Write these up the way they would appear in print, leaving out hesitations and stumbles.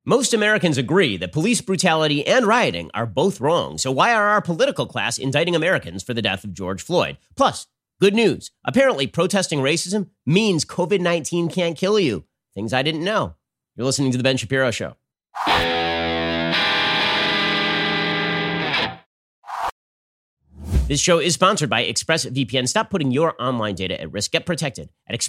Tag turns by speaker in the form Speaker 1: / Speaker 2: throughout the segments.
Speaker 1: Most Americans agree that police brutality and rioting are both wrong. So why are our political class indicting Americans for the death of George Floyd? Plus, good news. Apparently, protesting racism means COVID-19 can't kill you. Things I didn't know. You're listening to The Ben Shapiro Show. This show is sponsored by ExpressVPN. Stop putting your online data at risk. Get protected at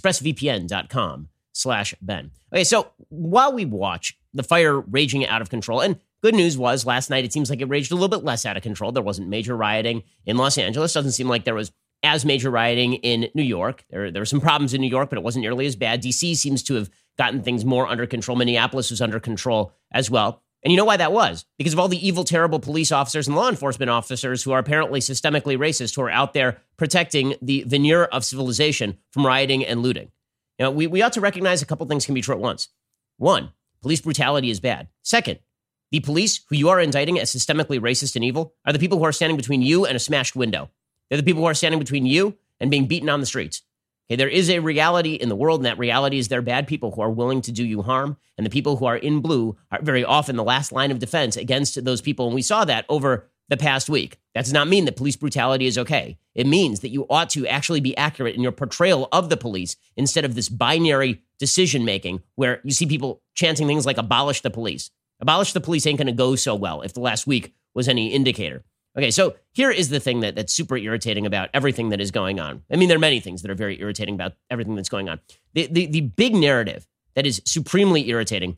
Speaker 1: expressvpn.com/Ben. Okay, so while we watch the fire raging out of control, and good news was last night it seems like it raged a little bit less out of control. There wasn't major rioting in Los Angeles. Doesn't seem like there was as major rioting in New York. There were some problems in New York, but it wasn't nearly as bad. D.C. seems to have gotten things more under control. Minneapolis was under control as well. And you know why that was? Because of all the evil, terrible police officers and law enforcement officers who are apparently systemically racist, who are out there protecting the veneer of civilization from rioting and looting. You know, we ought to recognize a couple things can be true at once. One, police brutality is bad. Second, the police who you are indicting as systemically racist and evil are the people who are standing between you and a smashed window. They're the people who are standing between you and being beaten on the streets. Okay, there is a reality in the world, and that reality is there are bad people who are willing to do you harm, and the people who are in blue are very often the last line of defense against those people, and we saw that over the past week. That does not mean that police brutality is okay. It means that you ought to actually be accurate in your portrayal of the police instead of this binary decision-making where you see people chanting things like abolish the police. Abolish the police ain't going to go so well if the last week was any indicator. Okay, so here is the thing that's super irritating about everything that is going on. I mean, there are many things that are very irritating about everything that's going on. The big narrative that is supremely irritating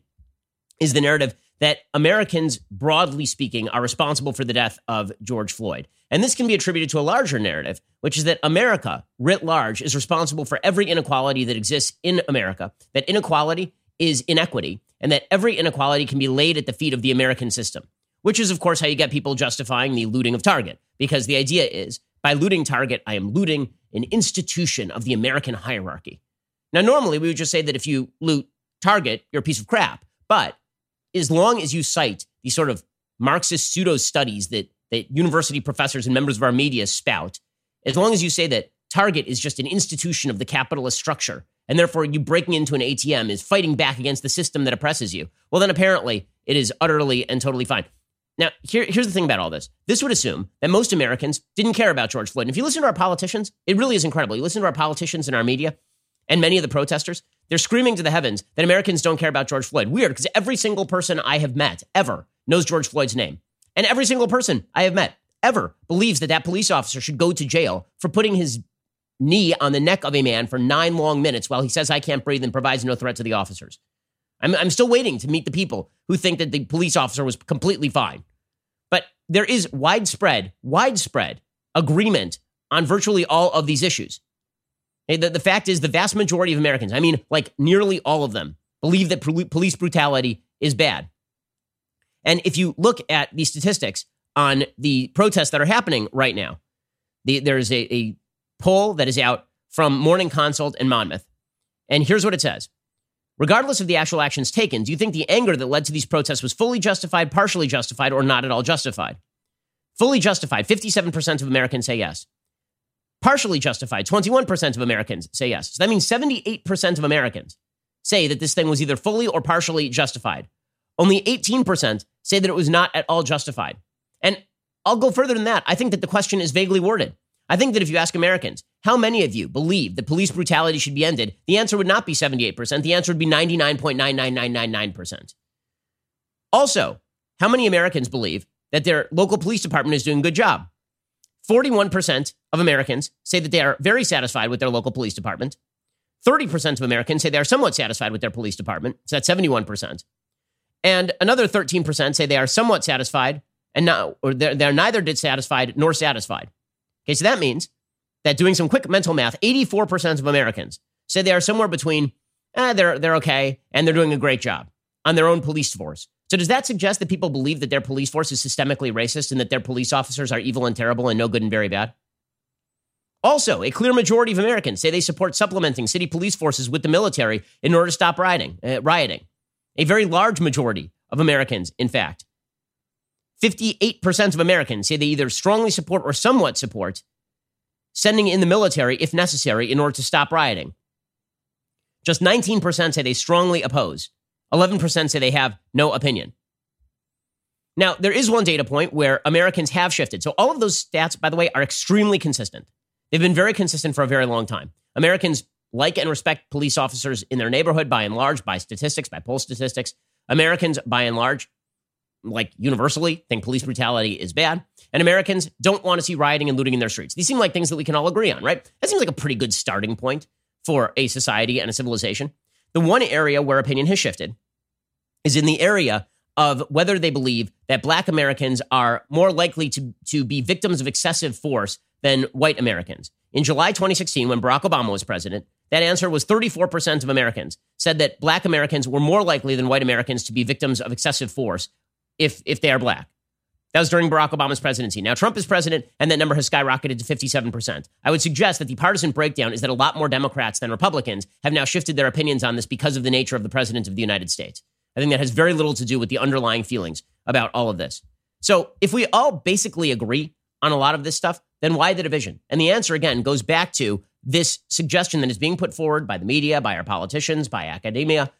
Speaker 1: is the narrative that Americans, broadly speaking, are responsible for the death of George Floyd. And this can be attributed to a larger narrative, which is that America, writ large, is responsible for every inequality that exists in America, that inequality is inequity, and that every inequality can be laid at the feet of the American system. Which is, of course, how you get people justifying the looting of Target. Because the idea is, by looting Target, I am looting an institution of the American hierarchy. Now, normally, we would just say that if you loot Target, you're a piece of crap. But as long as you cite these sort of Marxist pseudo-studies that university professors and members of our media spout, as long as you say that Target is just an institution of the capitalist structure, and therefore you breaking into an ATM is fighting back against the system that oppresses you, well, then apparently it is utterly and totally fine. Now, here's the thing about all this. This would assume that most Americans didn't care about George Floyd. And if you listen to our politicians, it really is incredible. You listen to our politicians in our media and many of the protesters, they're screaming to the heavens that Americans don't care about George Floyd. Weird, because every single person I have met ever knows George Floyd's name. And every single person I have met ever believes that that police officer should go to jail for putting his knee on the neck of a man for 9 long minutes while he says, I can't breathe, and provides no threat to the officers. I'm still waiting to meet the people who think that the police officer was completely fine. But there is widespread agreement on virtually all of these issues. The fact is the vast majority of Americans, I mean, like nearly all of them, believe that police brutality is bad. And if you look at the statistics on the protests that are happening right now, there's a poll that is out from Morning Consult and Monmouth. And here's what it says. Regardless of the actual actions taken, do you think the anger that led to these protests was fully justified, partially justified, or not at all justified? Fully justified, 57% of Americans say yes. Partially justified, 21% of Americans say yes. So that means 78% of Americans say that this thing was either fully or partially justified. Only 18% say that it was not at all justified. And I'll go further than that. I think that the question is vaguely worded. I think that if you ask Americans, how many of you believe that police brutality should be ended, the answer would not be 78%. The answer would be 99.99999%. Also, how many Americans believe that their local police department is doing a good job? 41% of Americans say that they are very satisfied with their local police department. 30% of Americans say they are somewhat satisfied with their police department. So that's 71%. And another 13% say they are somewhat satisfied and not, or they're neither dissatisfied nor satisfied. Okay, so that means that doing some quick mental math, 84% of Americans say they are somewhere between, they're okay, and they're doing a great job on their own police force. So does that suggest that people believe that their police force is systemically racist and that their police officers are evil and terrible and no good and very bad? Also, a clear majority of Americans say they support supplementing city police forces with the military in order to stop rioting. A very large majority of Americans, in fact. 58% of Americans say they either strongly support or somewhat support sending in the military if necessary in order to stop rioting. Just 19% say they strongly oppose 11% say they have no opinion. Now, there is one data point where Americans have shifted. So all of those stats, by the way, are extremely consistent. They've been very consistent for a very long time. Americans like and respect police officers in their neighborhood by and large, by statistics, by poll statistics. Americans, by and large, like universally, think police brutality is bad. And Americans don't want to see rioting and looting in their streets. These seem like things that we can all agree on, right? That seems like a pretty good starting point for a society and a civilization. The one area where opinion has shifted is in the area of whether they believe that Black Americans are more likely to be victims of excessive force than white Americans. In July 2016, when Barack Obama was president, that answer was 34% of Americans said that Black Americans were more likely than white Americans to be victims of excessive force if they are Black. That was during Barack Obama's presidency. Now Trump is president, and that number has skyrocketed to 57%. I would suggest that the partisan breakdown is that a lot more Democrats than Republicans have now shifted their opinions on this because of the nature of the president of the United States. I think that has very little to do with the underlying feelings about all of this. So if we all basically agree on a lot of this stuff, then why the division? And the answer, again, goes back to this suggestion that is being put forward by the media, by our politicians, by academia,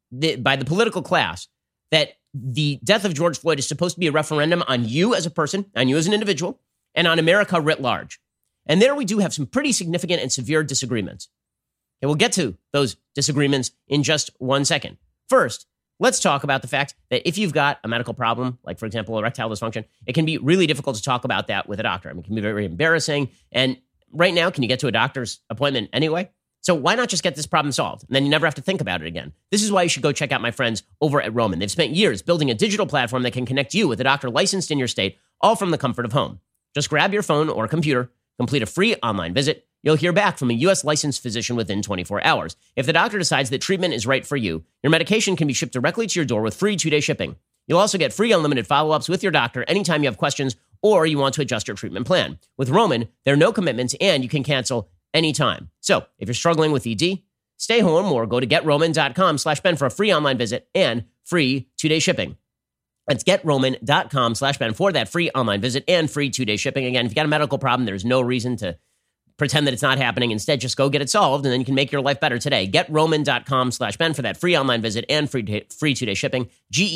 Speaker 1: by the political class, that the death of George Floyd is supposed to be a referendum on you as a person, on you as an individual, and on America writ large. And there we do have some pretty significant and severe disagreements. And we'll get to those disagreements in just one second. First, let's talk about the fact that if you've got a medical problem, like, for example, erectile dysfunction, it can be really difficult to talk about that with a doctor. I mean, it can be very, very embarrassing. And right now, can you get to a doctor's appointment anyway? So why not just get this problem solved? And then you never have to think about it again. This is why you should go check out my friends over at Roman. They've spent years building a digital platform that can connect you with a doctor licensed in your state, all from the comfort of home. Just grab your phone or computer, complete a free online visit. You'll hear back from a U.S. licensed physician within 24 hours. If the doctor decides that treatment is right for you, your medication can be shipped directly to your door with free 2-day shipping. You'll also get free unlimited follow-ups with your doctor anytime you have questions or you want to adjust your treatment plan. With Roman, there are no commitments and you can cancel anytime. So if you're struggling with ED, stay home or go to GetRoman.com/Ben for a free online visit and free 2-day shipping. That's GetRoman.com/Ben for that free online visit and free 2-day shipping. Again, if you got a medical problem, there's no reason to pretend that it's not happening. Instead, just go get it solved, and then you can make your life better today. GetRoman.com/Ben for that free online visit and free 2-day shipping.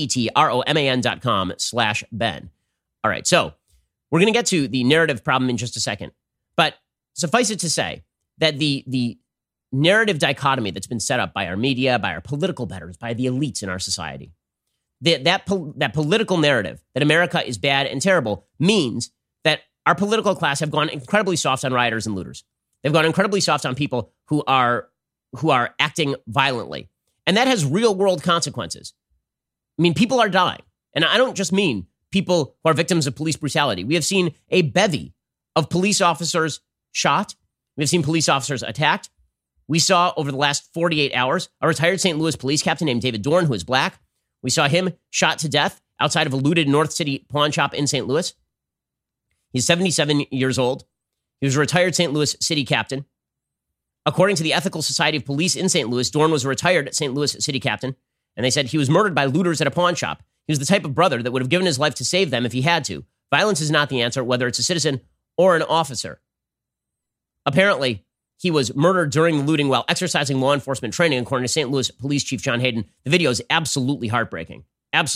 Speaker 1: GetRoman.com/Ben. All right, so we're going to get to the narrative problem in just a second. But suffice it to say that the narrative dichotomy that's been set up by our media, by our political betters, by the elites in our society, that political narrative that America is bad and terrible means that our political class have gone incredibly soft on rioters and looters. They've gone incredibly soft on people who are acting violently. And that has real world consequences. I mean, people are dying. And I don't just mean people who are victims of police brutality. We have seen a bevy of police officers shot. We have seen police officers attacked. We saw over the last 48 hours a retired St. Louis police captain named David Dorn, who is Black. We saw him shot to death outside of a looted North City pawn shop in St. Louis. He's 77 years old. He was a retired St. Louis city captain. According to the Ethical Society of Police in St. Louis, Dorn was a retired St. Louis city captain, and they said he was murdered by looters at a pawn shop. He was the type of brother that would have given his life to save them if he had to. Violence is not the answer, whether it's a citizen or an officer. Apparently, he was murdered during the looting while exercising law enforcement training, according to St. Louis Police Chief John Hayden. The video is absolutely heartbreaking,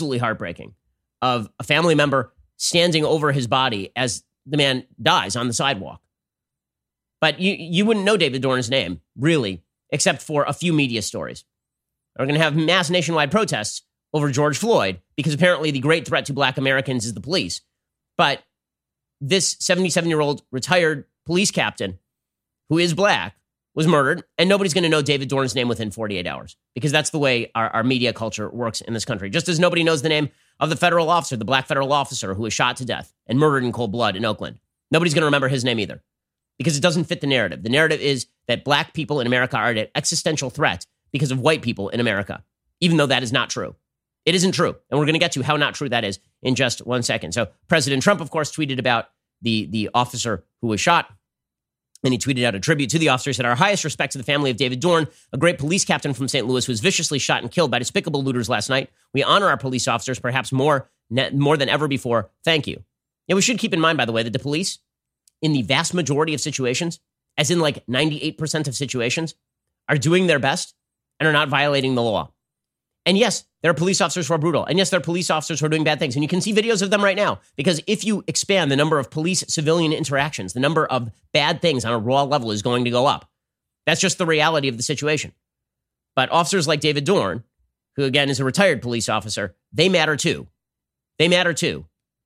Speaker 1: of a family member standing over his body as the man dies on the sidewalk. But you wouldn't know David Dorn's name, really, except for a few media stories. We're going to have mass nationwide protests over George Floyd because apparently the great threat to Black Americans is the police. But this 77-year-old retired police captain who is Black was murdered, and nobody's going to know David Dorn's name within 48 hours because that's the way our media culture works in this country. Just as nobody knows the name of the federal officer, the Black federal officer who was shot to death and murdered in cold blood in Oakland. Nobody's going to remember his name either because it doesn't fit the narrative. The narrative is that Black people in America are an existential threat because of white people in America, even though that is not true. It isn't true. And we're going to get to how not true that is in just one second. So President Trump, of course, tweeted about the officer who was shot. And he tweeted out a tribute to the officer. He said, "Our highest respect to the family of David Dorn, a great police captain from St. Louis who was viciously shot and killed by despicable looters last night. We honor our police officers perhaps more than ever before. Thank you." And we should keep in mind, by the way, that the police, in the vast majority of situations, as in like 98% of situations, are doing their best and are not violating the law. And yes, there are police officers who are brutal. And yes, there are police officers who are doing bad things. And you can see videos of them right now. Because if you expand the number of police-civilian interactions, the number of bad things on a raw level is going to go up. That's just the reality of the situation. But officers like David Dorn, who again is a retired police officer, they matter too. They matter too.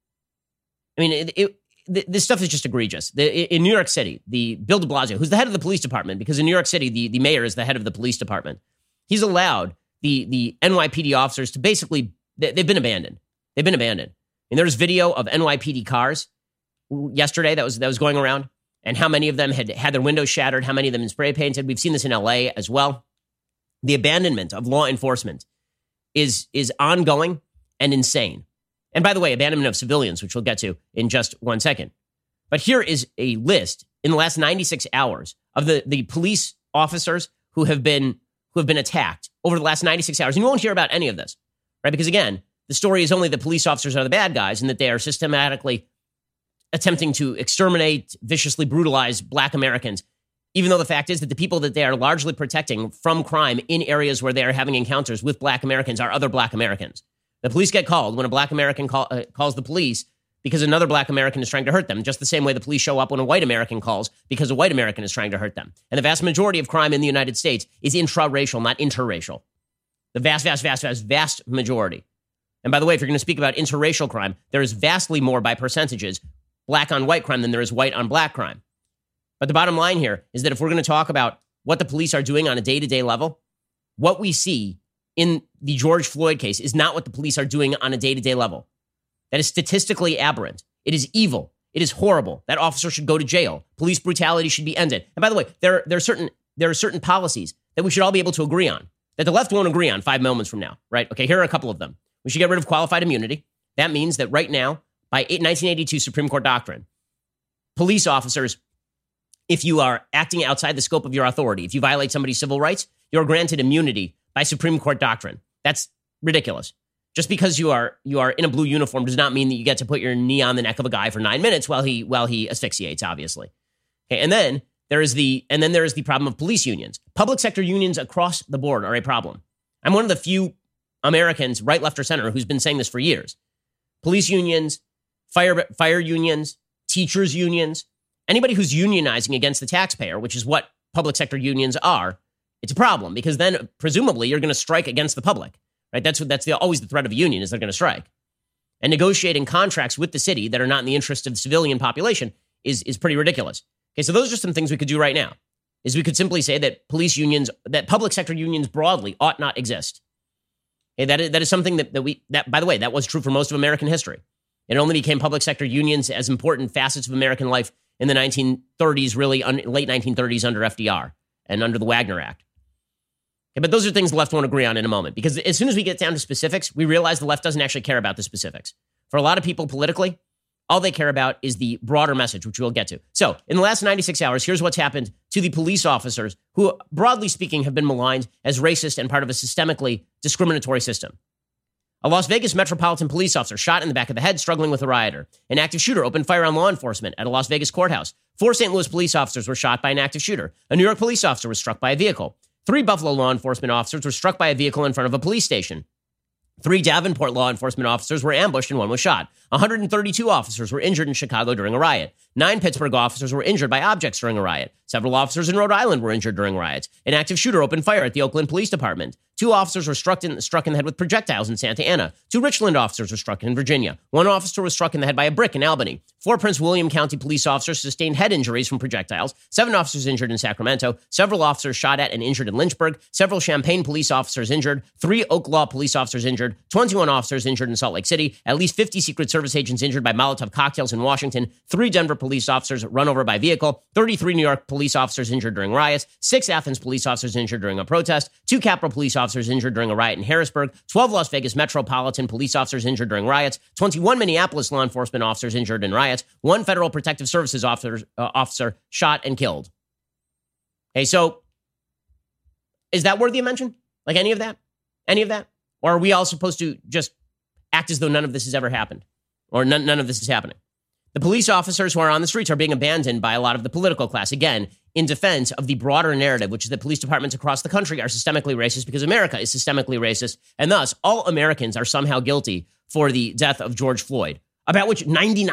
Speaker 1: I mean, this stuff is just egregious. In New York City, Bill de Blasio, who's the head of the police department, because in New York City, the mayor is the head of the police department, he's allowed the NYPD officers to basically, they've been abandoned. They've been abandoned. And there's video of NYPD cars yesterday that was going around, and how many of them had their windows shattered, how many of them spray painted. We've seen this in LA as well. The abandonment of law enforcement is ongoing and insane. And by the way, abandonment of civilians, which we'll get to in just 1 second. But here is a list in the last 96 hours of the police officers who have been attacked over the last 96 hours. And you won't hear about any of this, right? Because again, the story is only that police officers are the bad guys and that they are systematically attempting to exterminate, viciously brutalize Black Americans, even though the fact is that the people that they are largely protecting from crime in areas where they are having encounters with Black Americans are other Black Americans. The police get called when a Black American calls the police because another Black American is trying to hurt them, just the same way the police show up when a white American calls because a white American is trying to hurt them. And the vast majority of crime in the United States is intraracial, not interracial. The vast majority. And by the way, if you're going to speak about interracial crime, there is vastly more by percentages Black on white crime than there is white on Black crime. But the bottom line here is that if we're going to talk about what the police are doing on a day-to-day level, what we see in the George Floyd case is not what the police are doing on a day-to-day level. That is statistically aberrant. It is evil. It is horrible. That officer should go to jail. Police brutality should be ended. And by the way, there are certain policies that we should all be able to agree on, that the left won't agree on 5 moments from now, right? Okay, here are a couple of them. We should get rid of qualified immunity. That means that right now, by 1982 Supreme Court doctrine, police officers, if you are acting outside the scope of your authority, if you violate somebody's civil rights, you're granted immunity by Supreme Court doctrine. That's ridiculous. Just because you are in a blue uniform does not mean that you get to put your knee on the neck of a guy for 9 minutes while he asphyxiates, obviously. Okay, and then there is the problem of police unions. Public sector unions across the board are a problem. I'm one of the few Americans, right, left, or center, who's been saying this for years. Police unions, fire unions, teachers unions, anybody who's unionizing against the taxpayer, which is what public sector unions are, it's a problem because then presumably you're going to strike against the public, right? That's always the threat of a union is they're going to strike. And negotiating contracts with the city that are not in the interest of the civilian population is pretty ridiculous. Okay, so those are some things we could do right now. Is we could simply say that police unions, that public sector unions broadly ought not exist. Okay, that is something that by the way, that was true for most of American history. It only became public sector unions as important facets of American life in the 1930s, really late 1930s under FDR and under the Wagner Act. Okay, but those are things the left won't agree on in a moment, because as soon as we get down to specifics, we realize the left doesn't actually care about the specifics. For a lot of people politically, all they care about is the broader message, which we'll get to. So in the last 96 hours, here's what's happened to the police officers who, broadly speaking, have been maligned as racist and part of a systemically discriminatory system. A Las Vegas Metropolitan Police officer shot in the back of the head, struggling with a rioter. An active shooter opened fire on law enforcement at a Las Vegas courthouse. 4 St. Louis police officers were shot by an active shooter. A New York police officer was struck by a vehicle. 3 Buffalo law enforcement officers were struck by a vehicle in front of a police station. 3 Davenport law enforcement officers were ambushed and 1 was shot. 132 officers were injured in Chicago during a riot. 9 Pittsburgh officers were injured by objects during a riot. Several officers in Rhode Island were injured during riots. An active shooter opened fire at the Oakland Police Department. 2 officers were struck in the head with projectiles in Santa Ana. 2 Richland officers were struck in Virginia. 1 officer was struck in the head by a brick in Albany. 4 Prince William County police officers sustained head injuries from projectiles. 7 officers injured in Sacramento. Several officers shot at and injured in Lynchburg. Several Champaign police officers injured. 3 Oak Law police officers injured. 21 officers injured in Salt Lake City. At least 50 Secret Service agents injured by Molotov cocktails in Washington. 3 Denver police officers run over by vehicle. 33 New York police officers injured during riots. 6 Athens police officers injured during a protest. 2 Capitol police officers injured during a riot in Harrisburg. 12 Las Vegas Metropolitan police officers injured during riots. 21 Minneapolis law enforcement officers injured in riots. 1 Federal Protective Services officer shot and killed. Okay, so is that worthy of mention? Like any of that? Any of that? Or are we all supposed to just act as though none of this has ever happened? Or none of this is happening? The police officers who are on the streets are being abandoned by a lot of the political class. Again, in defense of the broader narrative, which is that police departments across the country are systemically racist because America is systemically racist, and thus all Americans are somehow guilty for the death of George Floyd, about which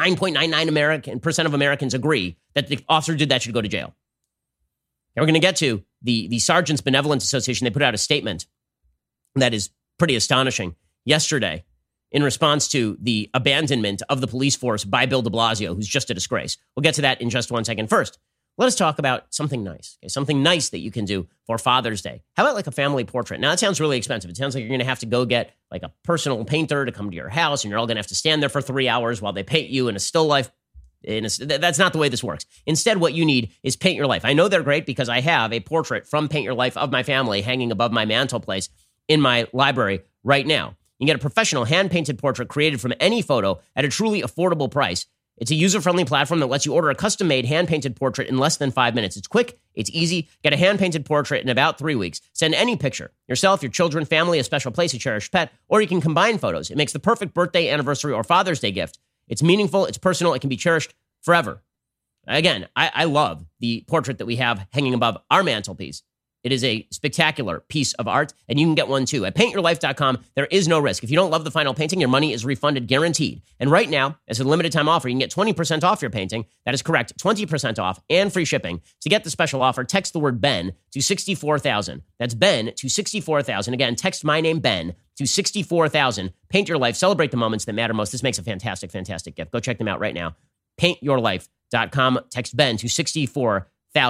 Speaker 1: 99.99% of Americans agree that the officer who did that should go to jail. Now we're going to get to the Sergeants Benevolence Association. They put out a statement that is pretty astonishing yesterday in response to the abandonment of the police force by Bill de Blasio, who's just a disgrace. We'll get to that in just one second. First, let us talk about something nice, okay? Something nice that you can do for Father's Day. How about like a family portrait? Now, that sounds really expensive. It sounds like you're going to have to go get like a personal painter to come to your house, and you're all going to have to stand there for 3 hours while they paint you in a still life. That's not the way this works. Instead, what you need is Paint Your Life. I know they're great because I have a portrait from Paint Your Life of my family hanging above my mantelpiece in my library right now. You can get a professional hand-painted portrait created from any photo at a truly affordable price. It's a user-friendly platform that lets you order a custom-made hand-painted portrait in less than 5 minutes. It's quick, it's easy. Get a hand-painted portrait in about 3 weeks. Send any picture, yourself, your children, family, a special place, a cherished pet, or you can combine photos. It makes the perfect birthday, anniversary, or Father's Day gift. It's meaningful, it's personal, it can be cherished forever. Again, I love the portrait that we have hanging above our mantelpiece. It is a spectacular piece of art, and you can get one too. At paintyourlife.com, there is no risk. If you don't love the final painting, your money is refunded guaranteed. And right now, as a limited time offer, you can get 20% off your painting. That is correct, 20% off and free shipping. To get the special offer, text the word Ben to 64,000. That's Ben to 64,000. Again, text my name, Ben, to 64,000. Paint Your Life. Celebrate the moments that matter most. This makes a fantastic, fantastic gift. Go check them out right now. Paintyourlife.com. Text Ben to 64,000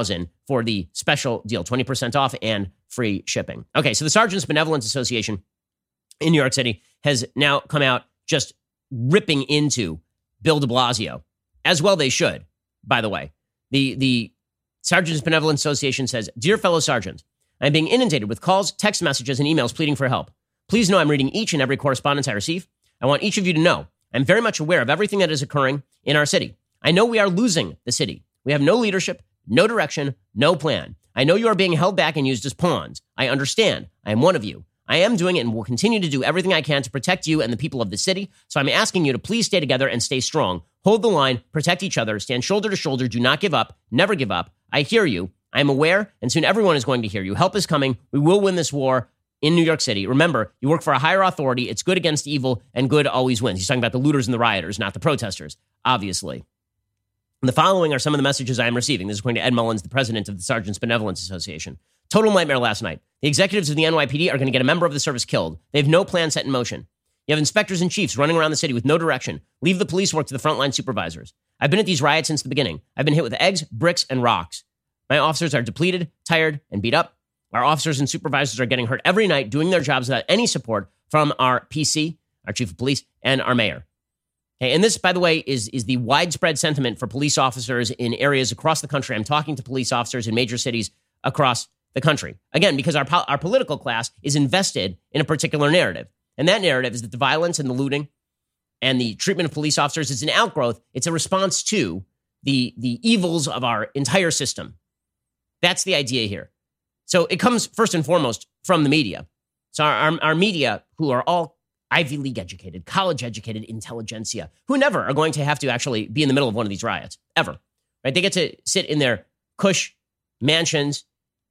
Speaker 1: for the special deal, 20% off and free shipping. Okay, so the Sergeants Benevolence Association in New York City has now come out just ripping into Bill de Blasio, as well they should, by the way. The Sergeants Benevolence Association says, "Dear fellow sergeants, I'm being inundated with calls, text messages, and emails pleading for help. Please know I'm reading each and every correspondence I receive. I want each of you to know I'm very much aware of everything that is occurring in our city. I know we are losing the city. We have no leadership, no direction, no plan. I know you are being held back and used as pawns. I understand. I am one of you. I am doing and will continue to do everything I can to protect you and the people of the city. So I'm asking you to please stay together and stay strong. Hold the line, protect each other, stand shoulder to shoulder. Do not give up. Never give up. I hear you. I am aware, and soon everyone is going to hear you. Help is coming. We will win this war in New York City. Remember, you work for a higher authority. It's good against evil, and good always wins." He's talking about the looters and the rioters, not the protesters, obviously. And the following are some of the messages I am receiving. This is going to Ed Mullins, the president of the Sergeants Benevolence Association. "Total nightmare last night. The executives of the NYPD are going to get a member of the service killed. They have no plan set in motion. You have inspectors and chiefs running around the city with no direction. Leave the police work to the frontline supervisors. I've been at these riots since the beginning. I've been hit with eggs, bricks, and rocks. My officers are depleted, tired, and beat up. Our officers and supervisors are getting hurt every night doing their jobs without any support from our PC, our chief of police, and our mayor." Okay, and this, by the way, is the widespread sentiment for police officers in areas across the country. I'm talking to police officers in major cities across the country. Again, because our political class is invested in a particular narrative. And that narrative is that the violence and the looting and the treatment of police officers is an outgrowth. It's a response to the evils of our entire system. That's the idea here. So it comes first and foremost from the media. So our media, who are all Ivy League educated, college educated intelligentsia, who never are going to have to actually be in the middle of one of these riots, ever. Right? They get to sit in their cush mansions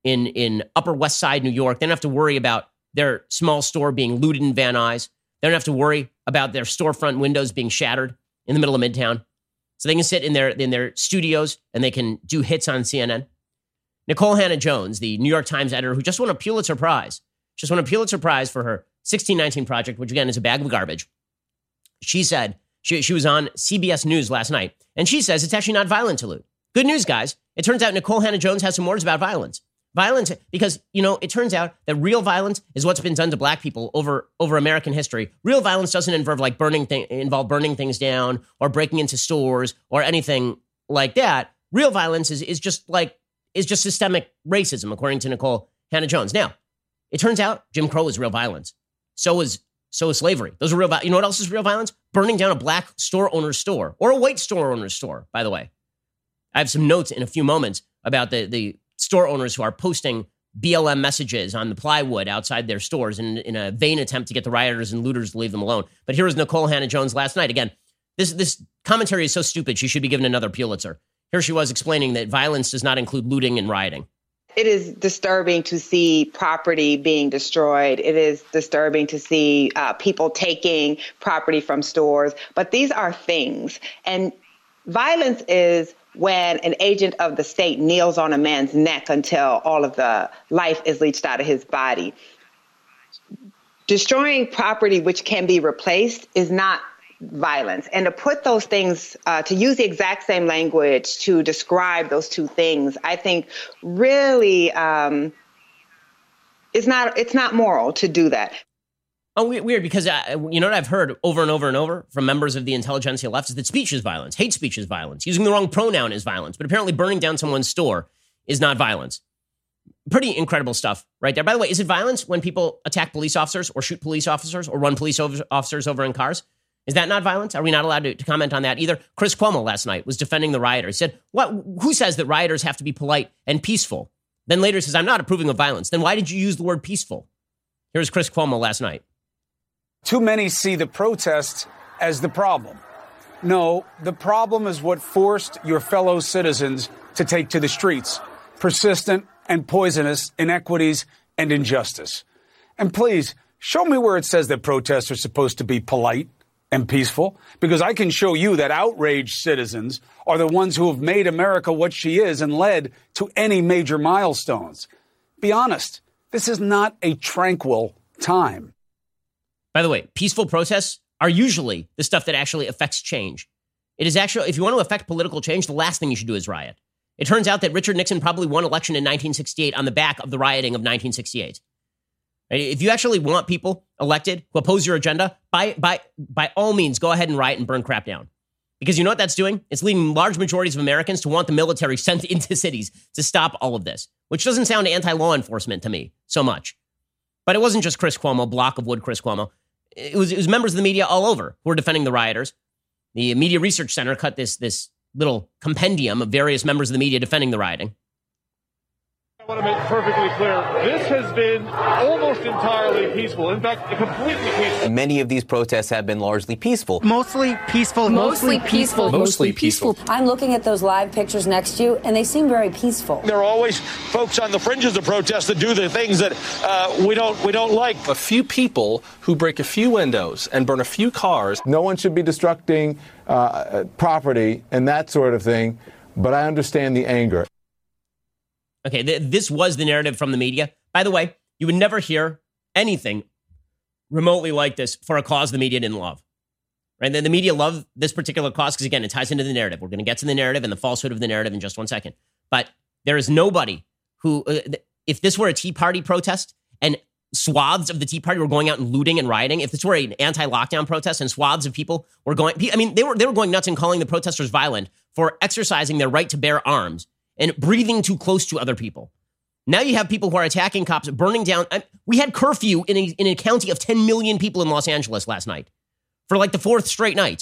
Speaker 1: in Upper West Side, New York. They don't have to worry about their small store being looted in Van Nuys. They don't have to worry about their storefront windows being shattered in the middle of Midtown. So they can sit in their studios and they can do hits on CNN. Nikole Hannah-Jones, the New York Times editor who just won a Pulitzer Prize, for her 1619 Project, which again is a bag of garbage. She said, she was on CBS News last night, and she says it's actually not violent to loot. Good news, guys. It turns out Nikole Hannah-Jones has some words about violence. Violence, because, it turns out that real violence is what's been done to black people over American history. Real violence doesn't involve burning things down or breaking into stores or anything like that. Real violence is just systemic racism, according to Nikole Hannah-Jones. Now, it turns out Jim Crow is real violence. So is slavery. Those are real. You know what else is real violence? Burning down a black store owner's store or a white store owner's store, by the way. I have some notes in a few moments about the store owners who are posting BLM messages on the plywood outside their stores in a vain attempt to get the rioters and looters to leave them alone. But here was Nikole Hannah-Jones last night. Again, this commentary is so stupid, she should be given another Pulitzer. Here she was explaining that violence does not include looting and rioting.
Speaker 2: It is disturbing to see property being destroyed. It is disturbing to see people taking property from stores. But these are things. And violence is when an agent of the state kneels on a man's neck until all of the life is leached out of his body. Destroying property which can be replaced is not violence. And to put those things, to use the exact same language to describe those two things, I think really it's not moral to do that.
Speaker 1: Oh, weird, because you know what I've heard over and over and over from members of the intelligentsia left is that speech is violence, hate speech is violence, using the wrong pronoun is violence, but apparently burning down someone's store is not violence. Pretty incredible stuff right there. By the way, is it violence when people attack police officers or shoot police officers or run police officers over in cars? Is that not violence? Are we not allowed to comment on that either? Chris Cuomo last night was defending the rioters. He said, "What? Who says that rioters have to be polite and peaceful?" Then later says, "I'm not approving of violence." Then why did you use the word peaceful? Here's Chris Cuomo last night.
Speaker 3: Too many see the protests as the problem. No, the problem is what forced your fellow citizens to take to the streets. Persistent and poisonous inequities and injustice. And please, show me where it says that protests are supposed to be polite and peaceful, because I can show you that outraged citizens are the ones who have made America what she is and led to any major milestones. Be honest, this is not a tranquil time.
Speaker 1: By the way, peaceful protests are usually the stuff that actually affects change. It is actually, if you want to affect political change, the last thing you should do is riot. It turns out that Richard Nixon probably won election in 1968 on the back of the rioting of 1968. If you actually want people elected who oppose your agenda, by all means, go ahead and riot and burn crap down. Because you know what that's doing? It's leading large majorities of Americans to want the military sent into cities to stop all of this, which doesn't sound anti-law enforcement to me so much. But it wasn't just Chris Cuomo, block of wood Chris Cuomo. It was members of the media all over who were defending the rioters. The Media Research Center cut this little compendium of various members of the media defending the rioting.
Speaker 4: I want to make perfectly clear, this has been almost entirely peaceful. In fact, completely peaceful.
Speaker 5: Many of these protests have been largely peaceful.
Speaker 6: Mostly peaceful.
Speaker 7: Mostly peaceful.
Speaker 5: Mostly peaceful.
Speaker 8: I'm looking at those live pictures next to you, and they seem very peaceful.
Speaker 9: There are always folks on the fringes of protests that do the things that we don't like.
Speaker 10: A few people who break a few windows and burn a few cars.
Speaker 11: No one should be destructing property and that sort of thing, but I understand the anger.
Speaker 1: Okay, this was the narrative from the media. By the way, you would never hear anything remotely like this for a cause the media didn't love. Right? The media loved this particular cause because, again, it ties into the narrative. We're going to get to the narrative and the falsehood of the narrative in just one second. But there is nobody who, if this were a Tea Party protest and swaths of the Tea Party were going out and looting and rioting, if this were an anti-lockdown protest and swaths of people were going, I mean, they were going nuts and calling the protesters violent for exercising their right to bear arms and breathing too close to other people. Now you have people who are attacking cops, burning down. We had curfew in a county of 10 million people in Los Angeles last night for like the fourth straight night.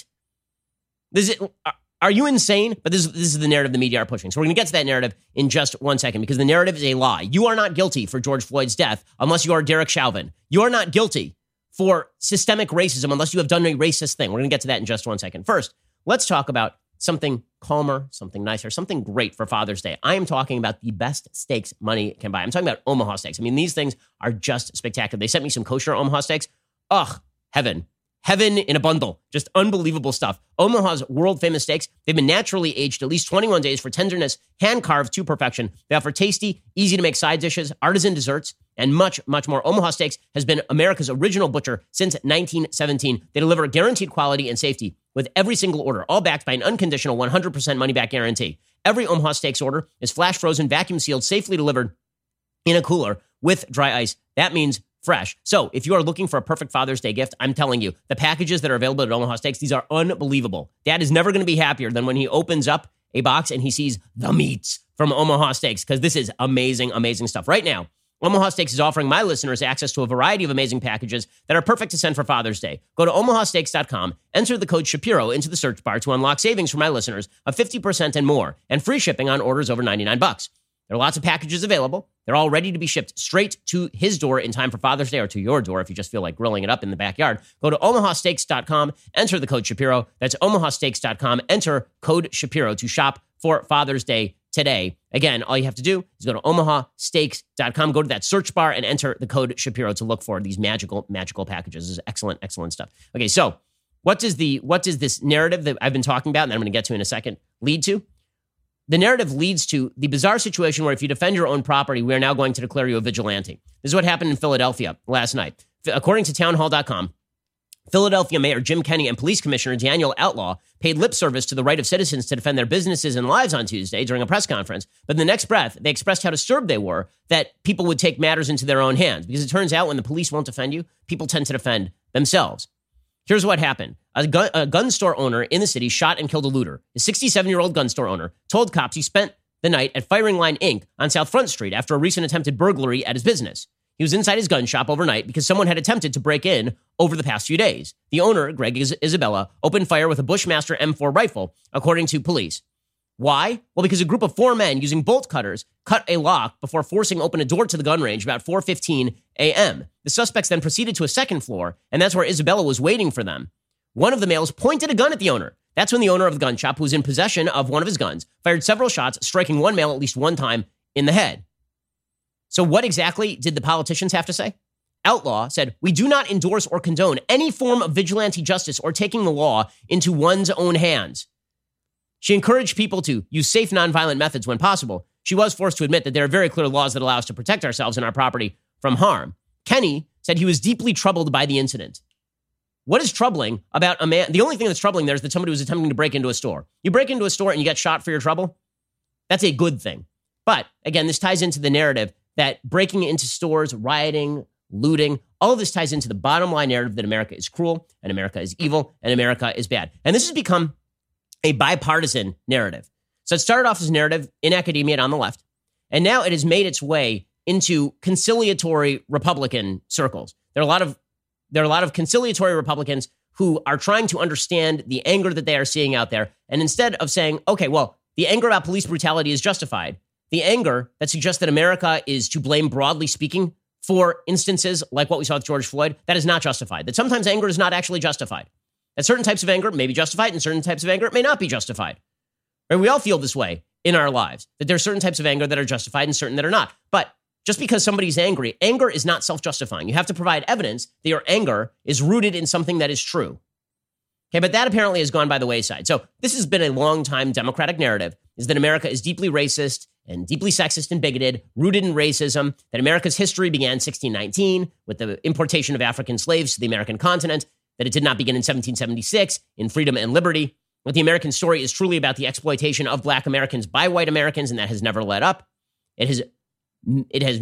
Speaker 1: Are you insane? But this is the narrative the media are pushing. So we're going to get to that narrative in just one second because the narrative is a lie. You are not guilty for George Floyd's death unless you are Derek Chauvin. You are not guilty for systemic racism unless you have done a racist thing. We're going to get to that in just one second. First, let's talk about something calmer, something nicer, something great for Father's Day. I am talking about the best steaks money can buy. I'm talking about Omaha Steaks. I mean, these things are just spectacular. They sent me some kosher Omaha Steaks. Ugh, heaven. Heaven in a bundle. Just unbelievable stuff. Omaha's world-famous steaks, they've been naturally aged at least 21 days for tenderness, hand-carved to perfection. They offer tasty, easy-to-make side dishes, artisan desserts, and much, much more. Omaha Steaks has been America's original butcher since 1917. They deliver guaranteed quality and safety with every single order, all backed by an unconditional 100% money-back guarantee. Every Omaha Steaks order is flash-frozen, vacuum-sealed, safely delivered in a cooler with dry ice. That means fresh. So if you are looking for a perfect Father's Day gift, I'm telling you, the packages that are available at Omaha Steaks, these are unbelievable. Dad is never going to be happier than when he opens up a box and he sees the meats from Omaha Steaks, because this is amazing, amazing stuff. Right now, Omaha Steaks is offering my listeners access to a variety of amazing packages that are perfect to send for Father's Day. Go to omahasteaks.com, enter the code Shapiro into the search bar to unlock savings for my listeners of 50% and more, and free shipping on orders over $99. There are lots of packages available. They're all ready to be shipped straight to his door in time for Father's Day, or to your door if you just feel like grilling it up in the backyard. Go to omahasteaks.com, enter the code Shapiro. That's omahasteaks.com. Enter code Shapiro to shop for Father's Day today. Again, all you have to do is go to omahasteaks.com, go to that search bar and enter the code Shapiro to look for these magical packages. This is excellent, excellent stuff. Okay, so what does this narrative that I've been talking about, and I'm going to get to in a second, lead to? The narrative leads to the bizarre situation where if you defend your own property, we are now going to declare you a vigilante. This is what happened in Philadelphia last night. According to townhall.com, Philadelphia Mayor Jim Kenney and Police Commissioner Daniel Outlaw paid lip service to the right of citizens to defend their businesses and lives on Tuesday during a press conference. But in the next breath, they expressed how disturbed they were that people would take matters into their own hands. Because it turns out when the police won't defend you, people tend to defend themselves. Here's what happened. A gun store owner in the city shot and killed a looter. A 67-year-old gun store owner told cops he spent the night at Firing Line Inc. on South Front Street after a recent attempted burglary at his business. He was inside his gun shop overnight because someone had attempted to break in over the past few days. The owner, Greg Isabella, opened fire with a Bushmaster M4 rifle, according to police. Why? Well, because a group of 4 men using bolt cutters cut a lock before forcing open a door to the gun range about 4:15 a.m. The suspects then proceeded to a second floor, and that's where Isabella was waiting for them. One of the males pointed a gun at the owner. That's when the owner of the gun shop, who was in possession of one of his guns, fired several shots, striking one male at least one time in the head. So what exactly did the politicians have to say? Outlaw said, "We do not endorse or condone any form of vigilante justice or taking the law into one's own hands." She encouraged people to use safe, nonviolent methods when possible. She was forced to admit that there are very clear laws that allow us to protect ourselves and our property from harm. Kenney said he was deeply troubled by the incident. What is troubling about a man? The only thing that's troubling there is that somebody was attempting to break into a store. You break into a store and you get shot for your trouble. That's a good thing. But again, this ties into the narrative that breaking into stores, rioting, looting, all of this ties into the bottom line narrative that America is cruel and America is evil and America is bad. And this has become a bipartisan narrative. So it started off as a narrative in academia and on the left, and now it has made its way into conciliatory Republican circles. There are a lot of conciliatory Republicans who are trying to understand the anger that they are seeing out there, and instead of saying, okay, well, the anger about police brutality is justified, the anger that suggests that America is to blame, broadly speaking, for instances like what we saw with George Floyd, that is not justified. That sometimes anger is not actually justified. That certain types of anger may be justified and certain types of anger may not be justified. Right? We all feel this way in our lives, that there are certain types of anger that are justified and certain that are not. But just because somebody's angry, anger is not self-justifying. You have to provide evidence that your anger is rooted in something that is true. Okay, but that apparently has gone by the wayside. So this has been a long-time Democratic narrative, is that America is deeply racist and deeply sexist and bigoted, rooted in racism, that America's history began in 1619 with the importation of African slaves to the American continent, that it did not begin in 1776 in freedom and liberty, that the American story is truly about the exploitation of Black Americans by white Americans, and that has never let up. It has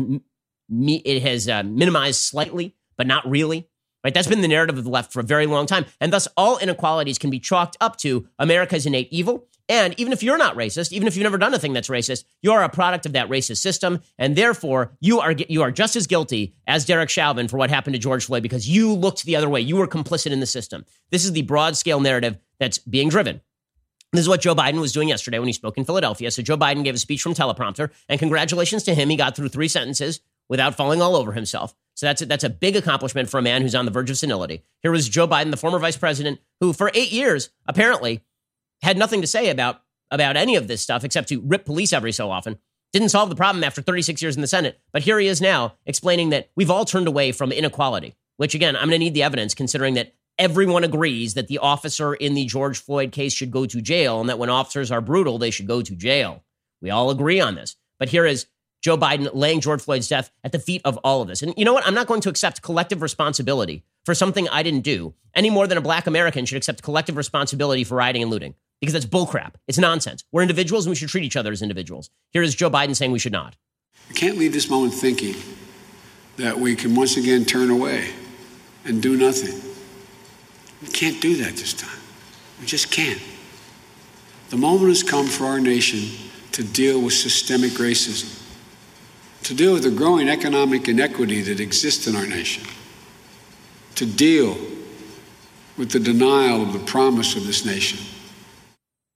Speaker 1: minimized slightly, but not really. Right? That's been the narrative of the left for a very long time. And thus, all inequalities can be chalked up to America's innate evil. And even if you're not racist, even if you've never done a thing that's racist, you are a product of that racist system. And therefore, you are just as guilty as Derek Chauvin for what happened to George Floyd because you looked the other way. You were complicit in the system. This is the broad scale narrative that's being driven. This is what Joe Biden was doing yesterday when he spoke in Philadelphia. So Joe Biden gave a speech from teleprompter, and congratulations to him. He got through 3 sentences without falling all over himself. So that's a big accomplishment for a man who's on the verge of senility. Here was Joe Biden, the former vice president, who for 8 years apparently had nothing to say about any of this stuff except to rip police every so often. Didn't solve the problem after 36 years in the Senate. But here he is now explaining that we've all turned away from inequality, which again, I'm going to need the evidence considering that everyone agrees that the officer in the George Floyd case should go to jail and that when officers are brutal, they should go to jail. We all agree on this. But here is Joe Biden laying George Floyd's death at the feet of all of this. And you know what? I'm not going to accept collective responsibility for something I didn't do any more than a Black American should accept collective responsibility for rioting and looting, because that's bullcrap. It's nonsense. We're individuals and we should treat each other as individuals. Here is Joe Biden saying we should not.
Speaker 6: We can't leave this moment thinking that we can once again turn away and do nothing. We can't do that this time. We just can't. The moment has come for our nation to deal with systemic racism, to deal with the growing economic inequity that exists in our nation, to deal with the denial of the promise of this nation.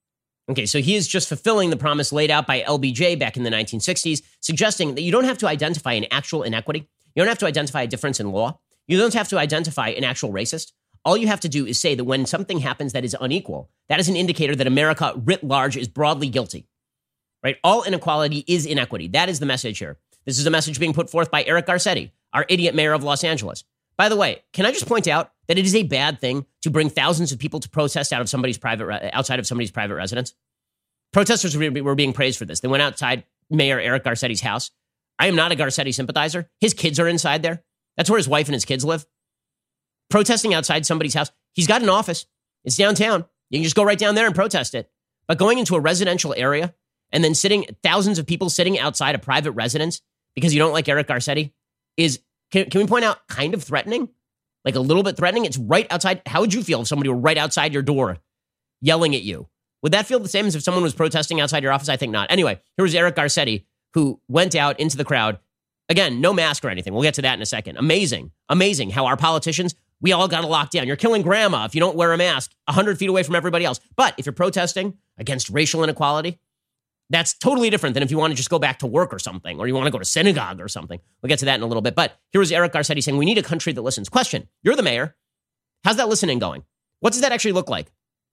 Speaker 1: Okay, so he is just fulfilling the promise laid out by LBJ back in the 1960s, suggesting that you don't have to identify an actual inequity. You don't have to identify a difference in law. You don't have to identify an actual racist. All you have to do is say that when something happens that is unequal, that is an indicator that America writ large is broadly guilty. Right? All inequality is inequity. That is the message here. This is a message being put forth by Eric Garcetti, our idiot mayor of Los Angeles. By the way, can I just point out that it is a bad thing to bring thousands of people to protest outside of somebody's private residence? Protesters were being praised for this. They went outside Mayor Eric Garcetti's house. I am not a Garcetti sympathizer. His kids are inside there. That's where his wife and his kids live. Protesting outside somebody's house. He's got an office. It's downtown. You can just go right down there and protest it. But going into a residential area and then thousands of people sitting outside a private residence because you don't like Eric Garcetti is, can we point out, kind of threatening? Like a little bit threatening? It's right outside. How would you feel if somebody were right outside your door yelling at you? Would that feel the same as if someone was protesting outside your office? I think not. Anyway, here was Eric Garcetti, who went out into the crowd. Again, no mask or anything. We'll get to that in a second. Amazing how our politicians, we all got to lock down. You're killing grandma if you don't wear a mask 100 feet away from everybody else. But if you're protesting against racial inequality, that's totally different than if you want to just go back to work or something, or you want to go to synagogue or something. We'll get to that in a little bit. But here was Eric Garcetti saying, we need a country that listens. Question, you're the mayor. How's that listening going? What does that actually look like?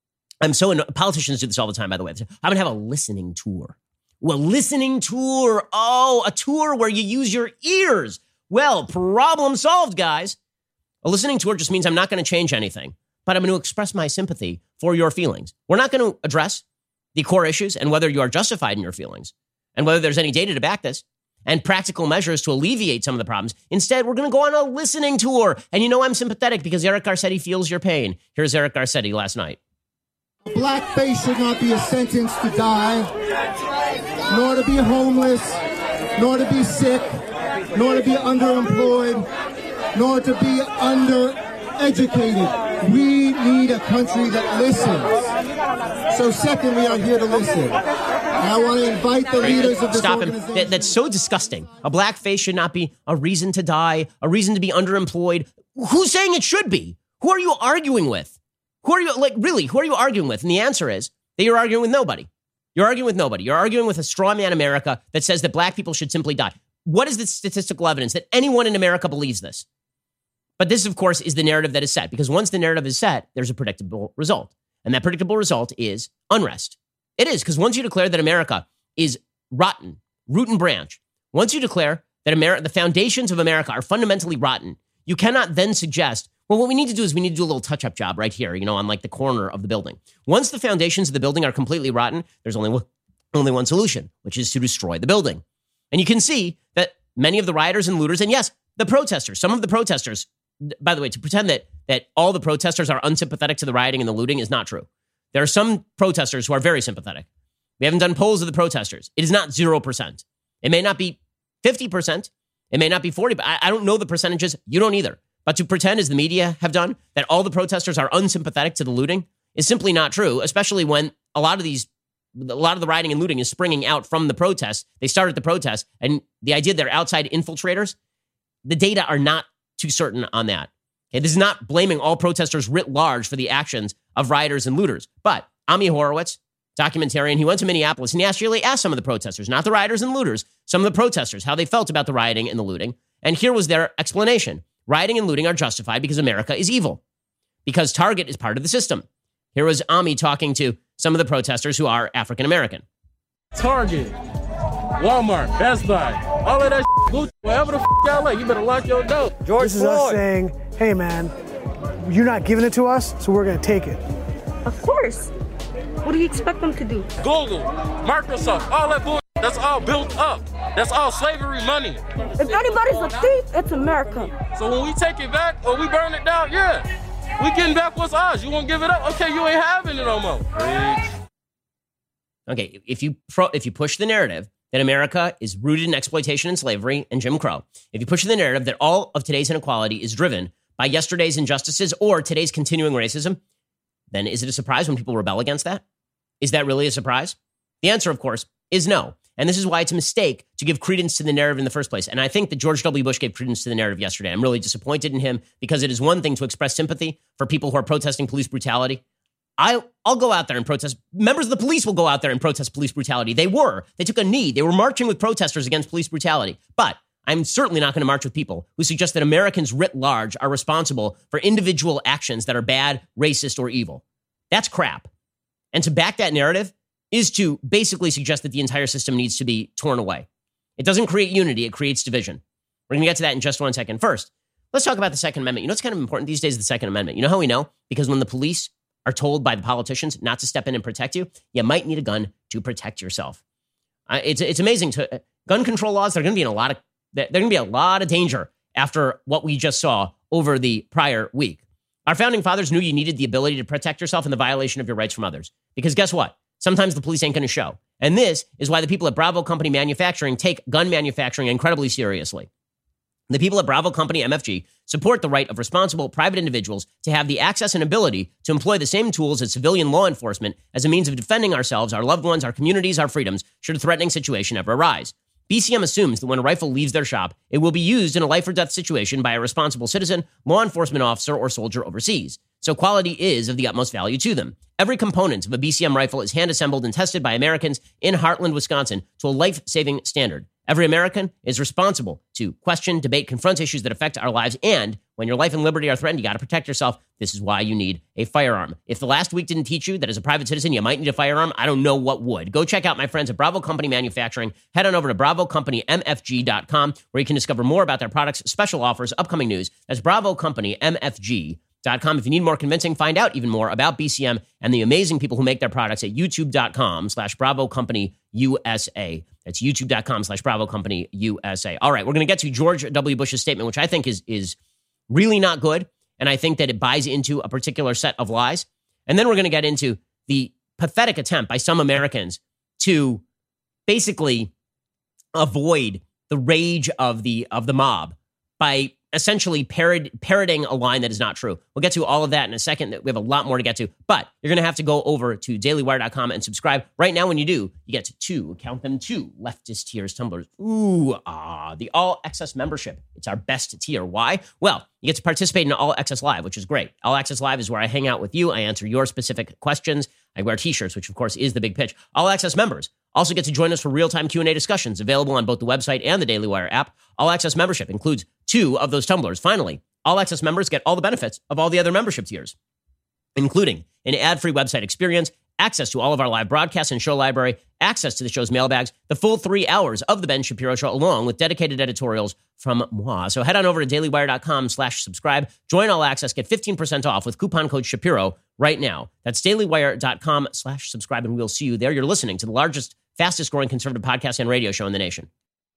Speaker 1: Politicians do this all the time, by the way. I'm going to have a listening tour. Well, listening tour. Oh, a tour where you use your ears. Well, problem solved, guys. A listening tour just means I'm not going to change anything, but I'm going to express my sympathy for your feelings. We're not going to address the core issues and whether you are justified in your feelings and whether there's any data to back this and practical measures to alleviate some of the problems. Instead, we're going to go on a listening tour. And you know I'm sympathetic because Eric Garcetti feels your pain. Here's Eric Garcetti last night.
Speaker 7: Blackface should not be a sentence to die, nor to be homeless, nor to be sick, nor to be underemployed, nor to be undereducated. We need a country that listens. So second, we are here to listen. And I want to invite the leaders of this organization.
Speaker 1: That's so disgusting. A black face should not be a reason to die, a reason to be underemployed. Who's saying it should be? Who are you arguing with? Who are you arguing with? And the answer is that you're arguing with nobody. You're arguing with nobody. You're arguing with a straw man America that says that black people should simply die. What is the statistical evidence that anyone in America believes this? But this, of course, is the narrative that is set, because once the narrative is set, there's a predictable result. And that predictable result is unrest. It is, because once you declare that America is rotten, root and branch, once you declare that the foundations of America are fundamentally rotten, you cannot then suggest, well, what we need to do is we need to do a little touch-up job right here, on like the corner of the building. Once the foundations of the building are completely rotten, there's only one solution, which is to destroy the building. And you can see that many of the rioters and looters, and yes, the protesters, some of the protesters, by the way, to pretend that all the protesters are unsympathetic to the rioting and the looting is not true. There are some protesters who are very sympathetic. We haven't done polls of the protesters. It is not 0%. It may not be 50%. It may not be 40%, but I don't know the percentages. You don't either. But to pretend, as the media have done, that all the protesters are unsympathetic to the looting is simply not true, especially when a lot of the rioting and looting is springing out from the protests. They started the protest, and the idea they're outside infiltrators, the data are not too certain on that. Okay, this is not blaming all protesters writ large for the actions of rioters and looters. But Ami Horowitz, documentarian, he went to Minneapolis and he actually asked some of the protesters, not the rioters and looters, some of the protesters, how they felt about the rioting and the looting. And here was their explanation. Rioting and looting are justified because America is evil, because Target is part of the system. Here was Ami talking to some of the protesters who are African American.
Speaker 12: Target, Walmart, Best Buy, all of that shit, wherever the y'all like, you better lock your door.
Speaker 13: George Floyd. This is us saying, hey man, you're not giving it to us, so we're going to take it.
Speaker 14: Of course. What do you expect them to do?
Speaker 12: Google, Microsoft, all that bullshit, that's all built up. That's all slavery money.
Speaker 14: If anybody's a thief, it's America.
Speaker 12: So when we take it back or we burn it down, yeah, we getting back what's ours. You won't give it up? Okay, you ain't having it no more.
Speaker 1: Okay, if you push the narrative that America is rooted in exploitation and slavery and Jim Crow, if you push the narrative that all of today's inequality is driven by yesterday's injustices or today's continuing racism, then is it a surprise when people rebel against that? Is that really a surprise? The answer, of course, is no. And this is why it's a mistake to give credence to the narrative in the first place. And I think that George W. Bush gave credence to the narrative yesterday. I'm really disappointed in him because it is one thing to express sympathy for people who are protesting police brutality. I'll go out there and protest. Members of the police will go out there and protest police brutality. They took a knee. They were marching with protesters against police brutality. But I'm certainly not going to march with people who suggest that Americans writ large are responsible for individual actions that are bad, racist, or evil. That's crap. And to back that narrative is to basically suggest that the entire system needs to be torn away. It doesn't create unity. It creates division. We're going to get to that in just 1 second. First, let's talk about the Second Amendment. You know what's kind of important these days, the Second Amendment. You know how we know? Because when the police are told by the politicians not to step in and protect you, you might need a gun to protect yourself. It's amazing. Gun control laws, they're going to be a lot of danger after what we just saw over the prior week. Our founding fathers knew you needed the ability to protect yourself in the violation of your rights from others. Because guess what? Sometimes the police ain't going to show. And this is why the people at Bravo Company Manufacturing take gun manufacturing incredibly seriously. The people at Bravo Company MFG support the right of responsible private individuals to have the access and ability to employ the same tools as civilian law enforcement as a means of defending ourselves, our loved ones, our communities, our freedoms, should a threatening situation ever arise. BCM assumes that when a rifle leaves their shop, it will be used in a life or death situation by a responsible citizen, law enforcement officer, or soldier overseas. So quality is of the utmost value to them. Every component of a BCM rifle is hand-assembled and tested by Americans in Heartland, Wisconsin, to a life-saving standard. Every American is responsible to question, debate, confront issues that affect our lives. And when your life and liberty are threatened, you got to protect yourself. This is why you need a firearm. If the last week didn't teach you that as a private citizen, you might need a firearm, I don't know what would. Go check out my friends at Bravo Company Manufacturing. Head on over to BravoCompanyMFG.com, where you can discover more about their products, special offers, upcoming news. That's BravoCompanyMFG.com. If you need more convincing, find out even more about BCM and the amazing people who make their products at youtube.com/BravoCompanyUSA. That's youtube.com/BravoCompanyUSA. All right, we're going to get to George W. Bush's statement, which I think is really not good. And I think that it buys into a particular set of lies. And then we're going to get into the pathetic attempt by some Americans to basically avoid the rage of the mob by essentially parroting a line that is not true. We'll get to all of that in a second. We have a lot more to get to, but you're going to have to go over to dailywire.com and subscribe. Right now, when you do, you get two leftist tiers, tumblers. The All Access membership. It's our best tier. Why? Well, you get to participate in All Access Live, which is great. All Access Live is where I hang out with you. I answer your specific questions. I wear t-shirts, which of course is the big pitch. All Access members also get to join us for real-time Q&A discussions available on both the website and the Daily Wire app. All Access membership includes 2 of those tumblers. Finally, All Access members get all the benefits of all the other membership tiers, including an ad-free website experience, access to all of our live broadcasts and show library, access to the show's mailbags, the full 3 hours of The Ben Shapiro Show, along with dedicated editorials from moi. So head on over to dailywire.com/subscribe. Join All Access. Get 15% off with coupon code Shapiro right now. That's dailywire.com/subscribe, and we'll see you there. You're listening to the largest, fastest-growing conservative podcast and radio show in the nation.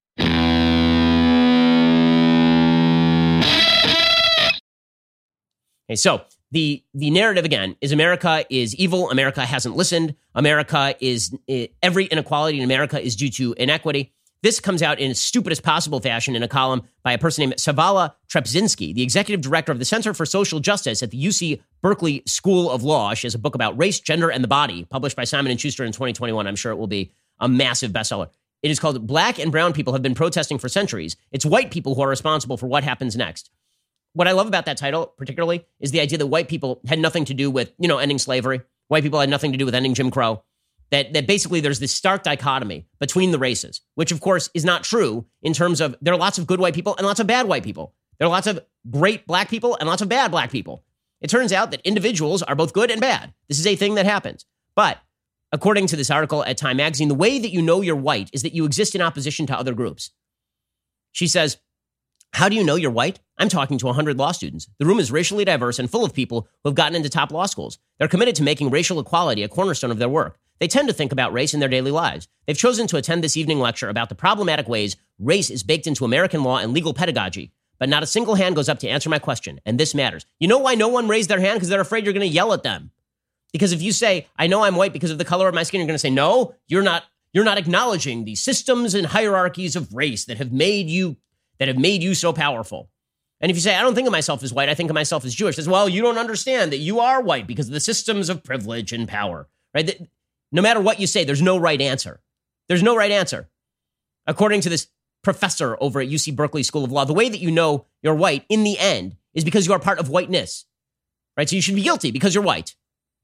Speaker 1: Okay, so the narrative, again, is America is evil. America hasn't listened. America is every inequality in America is due to inequity. This comes out in stupidest possible fashion in a column by a person named Savala Trepzinski, the executive director of the Center for Social Justice at the UC Berkeley School of Law. She has a book about race, gender, and the body, published by Simon & Schuster in 2021. I'm sure it will be a massive bestseller. It is called Black and Brown People Have Been Protesting for Centuries. It's white people who are responsible for what happens next. What I love about that title, particularly, is the idea that white people had nothing to do with, ending slavery. White people had nothing to do with ending Jim Crow. That basically there's this stark dichotomy between the races, which, of course, is not true in terms of there are lots of good white people and lots of bad white people. There are lots of great black people and lots of bad black people. It turns out that individuals are both good and bad. This is a thing that happens. But according to this article at Time Magazine, the way that you know you're white is that you exist in opposition to other groups. She says, how do you know you're white? I'm talking to 100 law students. The room is racially diverse and full of people who have gotten into top law schools. They're committed to making racial equality a cornerstone of their work. They tend to think about race in their daily lives. They've chosen to attend this evening lecture about the problematic ways race is baked into American law and legal pedagogy. But not a single hand goes up to answer my question, and this matters. You know why no one raised their hand? Because they're afraid you're going to yell at them. Because if you say, I know I'm white because of the color of my skin, you're going to say, no, you're not acknowledging the systems and hierarchies of race that have made you so powerful. And if you say, I don't think of myself as white, I think of myself as Jewish, says, well, you don't understand that you are white because of the systems of privilege and power, right? No matter what you say, there's no right answer. There's no right answer. According to this professor over at UC Berkeley School of Law, the way that you know you're white in the end is because you are part of whiteness, right? So you should be guilty because you're white.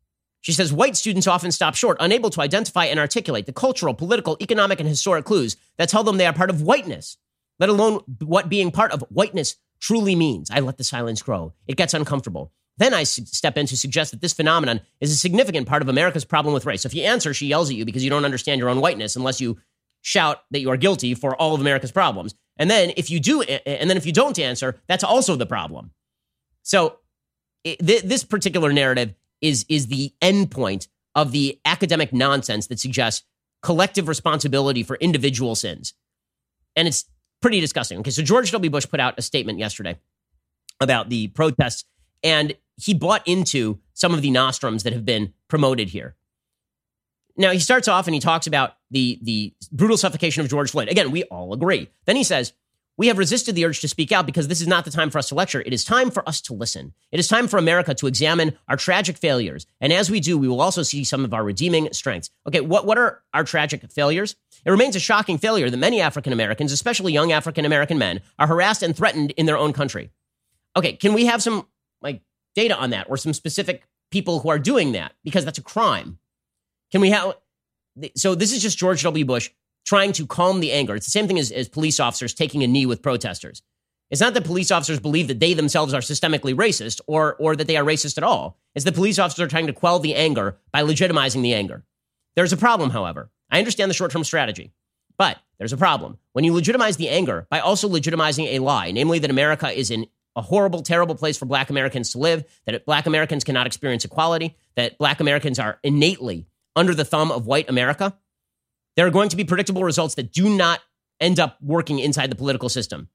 Speaker 1: She says, white students often stop short, unable to identify and articulate the cultural, political, economic, and historic clues that tell them they are part of whiteness, let alone what being part of whiteness truly means. I let the silence grow. It gets uncomfortable. Then I step in to suggest that this phenomenon is a significant part of America's problem with race. So if you answer, she yells at you because you don't understand your own whiteness unless you shout that you are guilty for all of America's problems. And then if you don't answer, that's also the problem. So this particular narrative is the end point of the academic nonsense that suggests collective responsibility for individual sins. And it's pretty disgusting. Okay, so George W. Bush put out a statement yesterday about the protests, and he bought into some of the nostrums that have been promoted here. Now, he starts off and he talks about the brutal suffocation of George Floyd. Again, we all agree. Then he says, we have resisted the urge to speak out because this is not the time for us to lecture. It is time for us to listen. It is time for America to examine our tragic failures. And as we do, we will also see some of our redeeming strengths. Okay, what are our tragic failures? It remains a shocking failure that many African Americans, especially young African American men, are harassed and threatened in their own country. Okay, can we have some data on that or some specific people who are doing that? Because that's a crime. Can we have... So this is just George W. Bush trying to calm the anger. It's the same thing as police officers taking a knee with protesters. It's not that police officers believe that they themselves are systemically racist or that they are racist at all. It's that police officers are trying to quell the anger by legitimizing the anger. There's a problem, however. I understand the short-term strategy, but there's a problem. When you legitimize the anger by also legitimizing a lie, namely that America is in a horrible, terrible place for Black Americans to live, that Black Americans cannot experience equality, that Black Americans are innately under the thumb of white America, there are going to be predictable results that do not end up working inside the political system.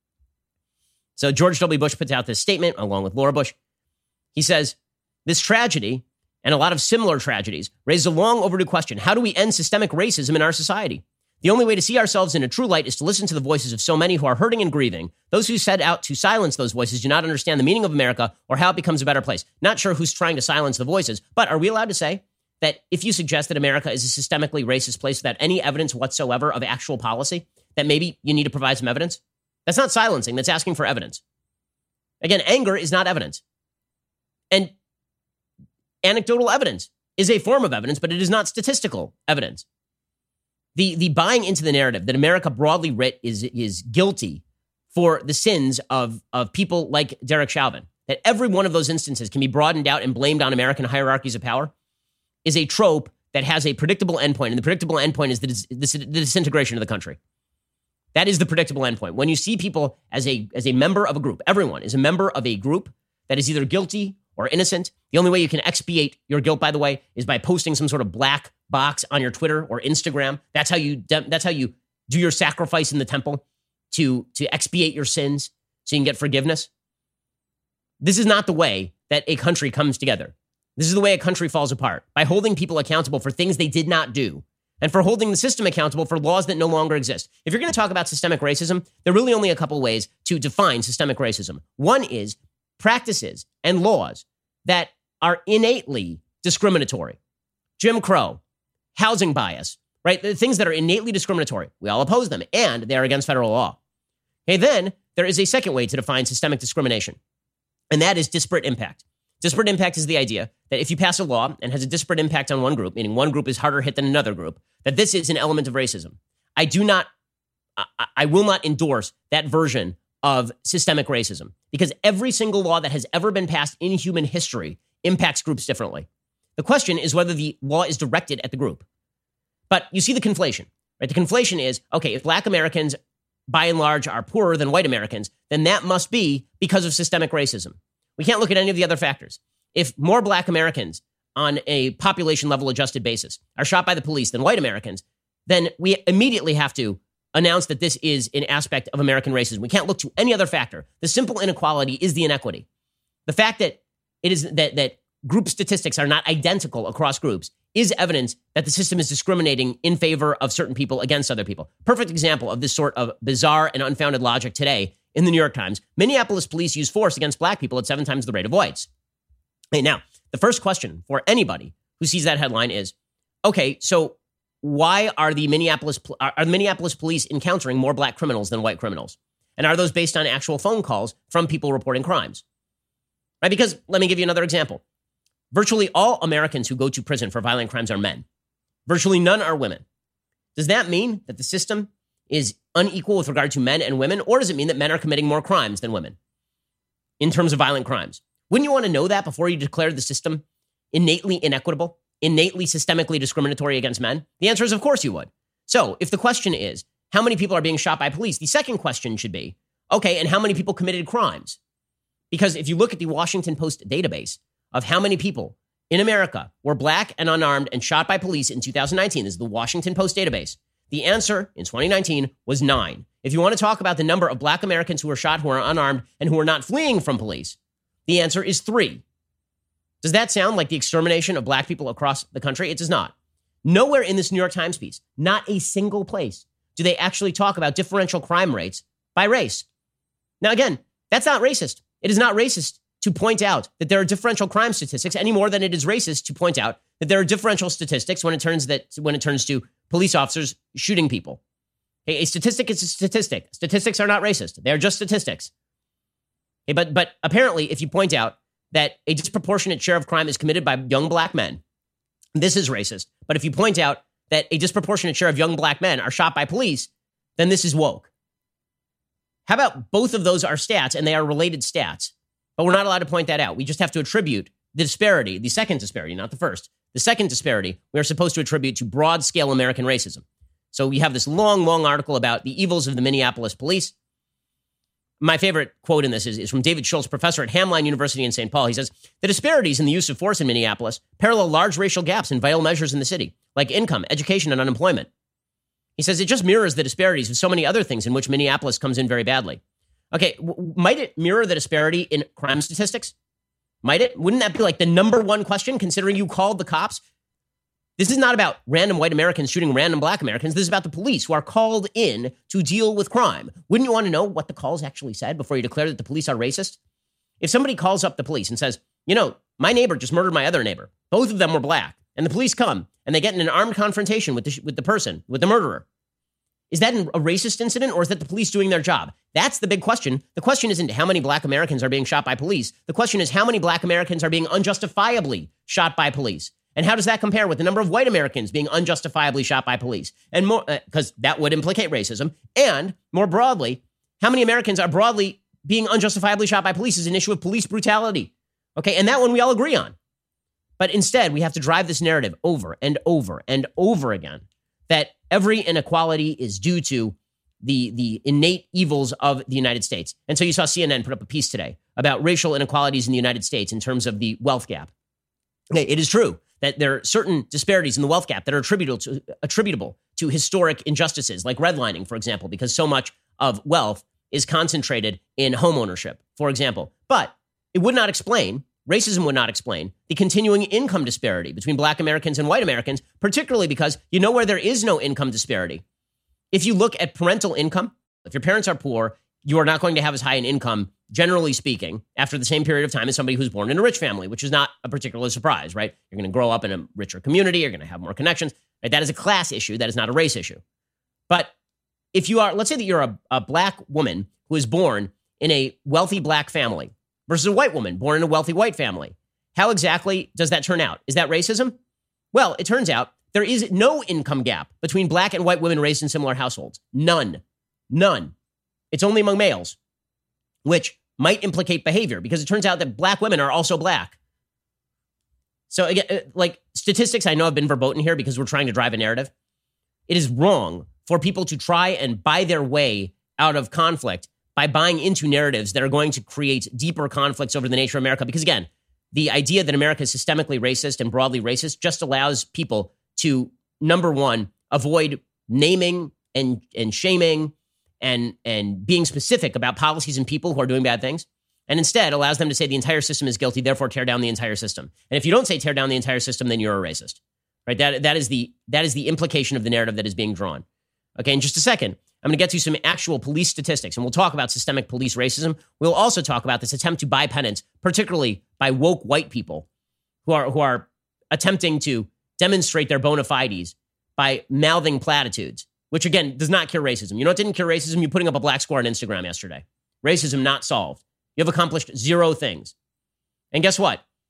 Speaker 1: So George W. Bush puts out this statement along with Laura Bush. He says, this tragedy and a lot of similar tragedies raises a long overdue question. How do we end systemic racism in our society? The only way to see ourselves in a true light is to listen to the voices of so many who are hurting and grieving. Those who set out to silence those voices do not understand the meaning of America or how it becomes a better place. Not sure who's trying to silence the voices, but are we allowed to say that if you suggest that America is a systemically racist place without any evidence whatsoever of actual policy, that maybe you need to provide some evidence? That's not silencing. That's asking for evidence. Again, anger is not evidence. And anecdotal evidence is a form of evidence, but it is not statistical evidence. The buying into the narrative that America broadly writ is guilty for the sins of people like Derek Chauvin, that every one of those instances can be broadened out and blamed on American hierarchies of power, is a trope that has a predictable endpoint, and the predictable endpoint is the disintegration of the country. That is the predictable endpoint. When you see people as a member of a group, everyone is a member of a group that is either guilty or innocent. The only way you can expiate your guilt, by the way, is by posting some sort of black box on your Twitter or Instagram. That's how you do your sacrifice in the temple to expiate your sins so you can get forgiveness. This is not the way that a country comes together. This is the way a country falls apart, by holding people accountable for things they did not do and for holding the system accountable for laws that no longer exist. If you're going to talk about systemic racism, there are really only a couple ways to define systemic racism. One is practices and laws that are innately discriminatory. Jim Crow, housing bias, right? The things that are innately discriminatory. We all oppose them, and they are against federal law. Okay, then there is a second way to define systemic discrimination, and that is disparate impact. Disparate impact is the idea that if you pass a law and has a disparate impact on one group, meaning one group is harder hit than another group, that this is an element of racism. I will not endorse that version of systemic racism because every single law that has ever been passed in human history impacts groups differently. The question is whether the law is directed at the group. But you see the conflation, right? The conflation is, okay, if Black Americans by and large are poorer than white Americans, then that must be because of systemic racism. We can't look at any of the other factors. If more Black Americans on a population level adjusted basis are shot by the police than white Americans, then we immediately have to announce that this is an aspect of American racism. We can't look to any other factor. The simple inequality is the inequity. The fact that it is that group statistics are not identical across groups is evidence that the system is discriminating in favor of certain people against other people. Perfect example of this sort of bizarre and unfounded logic today in the New York Times. Minneapolis police use force against Black people at 7 times the rate of whites. Hey, now, the first question for anybody who sees that headline is, okay, so why are the Minneapolis police encountering more Black criminals than white criminals? And are those based on actual phone calls from people reporting crimes? Right? Because let me give you another example. Virtually all Americans who go to prison for violent crimes are men. Virtually none are women. Does that mean that the system is unequal with regard to men and women, or does it mean that men are committing more crimes than women in terms of violent crimes? Wouldn't you want to know that before you declare the system innately inequitable, innately systemically discriminatory against men? The answer is, of course you would. So if the question is, how many people are being shot by police? The second question should be, okay, and how many people committed crimes? Because if you look at the Washington Post database of how many people in America were black and unarmed and shot by police in 2019, this is the Washington Post database, the answer in 2019 was 9. If you want to talk about the number of black Americans who were shot who are unarmed and who are not fleeing from police, the answer is 3. Does that sound like the extermination of black people across the country? It does not. Nowhere in this New York Times piece, not a single place, do they actually talk about differential crime rates by race. Now, again, that's not racist. It is not racist to point out that there are differential crime statistics any more than it is racist to point out that there are differential statistics when it turns to police officers shooting people. A statistic is a statistic. Statistics are not racist. They are just statistics. But apparently, if you point out that a disproportionate share of crime is committed by young black men, this is racist. But if you point out that a disproportionate share of young black men are shot by police, then this is woke. How about both of those are stats and they are related stats? But we're not allowed to point that out. We just have to attribute the disparity, the second disparity, not the first. The second disparity, we are supposed to attribute to broad-scale American racism. So we have this long, long article about the evils of the Minneapolis police. My favorite quote in this is from David Schultz, professor at Hamline University in St. Paul. He says, the disparities in the use of force in Minneapolis parallel large racial gaps in vital measures in the city, like income, education, and unemployment. He says it just mirrors the disparities of so many other things in which Minneapolis comes in very badly. Okay, might it mirror the disparity in crime statistics? Might it? Wouldn't that be like the number one question, considering you called the cops? This is not about random white Americans shooting random black Americans. This is about the police who are called in to deal with crime. Wouldn't you want to know what the calls actually said before you declare that the police are racist? If somebody calls up the police and says, my neighbor just murdered my other neighbor. Both of them were black. And the police come and they get in an armed confrontation with the murderer. Is that a racist incident, or is that the police doing their job? That's the big question. The question isn't how many black Americans are being shot by police. The question is how many black Americans are being unjustifiably shot by police. And how does that compare with the number of white Americans being unjustifiably shot by police? And more, because that would implicate racism. And more broadly, how many Americans are broadly being unjustifiably shot by police is an issue of police brutality. Okay, and that one we all agree on. But instead, we have to drive this narrative over and over and over again that every inequality is due to the innate evils of the United States. And so you saw CNN put up a piece today about racial inequalities in the United States in terms of the wealth gap. Okay, it is true that there are certain disparities in the wealth gap that are attributable to historic injustices, like redlining, for example, because so much of wealth is concentrated in home ownership, for example. But it would not explain, racism would not explain, the continuing income disparity between black Americans and white Americans, particularly because you know where there is no income disparity. If you look at parental income, if your parents are poor, you are not going to have as high an income, generally speaking, after the same period of time as somebody who's born in a rich family, which is not a particular surprise, right? You're going to grow up in a richer community. You're going to have more connections. Right? That is a class issue. That is not a race issue. But if you are, let's say that you're a black woman who is born in a wealthy black family versus a white woman born in a wealthy white family, how exactly does that turn out? Is that racism? Well, it turns out there is no income gap between black and white women raised in similar households. None. It's only among males, which might implicate behavior because it turns out that black women are also black. So again, like statistics I know have been verboten here because we're trying to drive a narrative. It is wrong for people to try and buy their way out of conflict by buying into narratives that are going to create deeper conflicts over the nature of America. Because again, the idea that America is systemically racist and broadly racist just allows people to, number one, avoid naming and shaming and being specific about policies and people who are doing bad things, and instead allows them to say the entire system is guilty, therefore tear down the entire system. And if you don't say tear down the entire system, then you're a racist, right? That is the implication of the narrative that is being drawn. Okay, in just a second, I'm going to get to some actual police statistics, and we'll talk about systemic police racism. We'll also talk about this attempt to buy penance, particularly by woke white people who are attempting to demonstrate their bona fides by mouthing platitudes, which again does not cure racism. You know what didn't cure racism? You putting up a black square on Instagram yesterday. Racism not solved. You have accomplished 0 things. And guess what?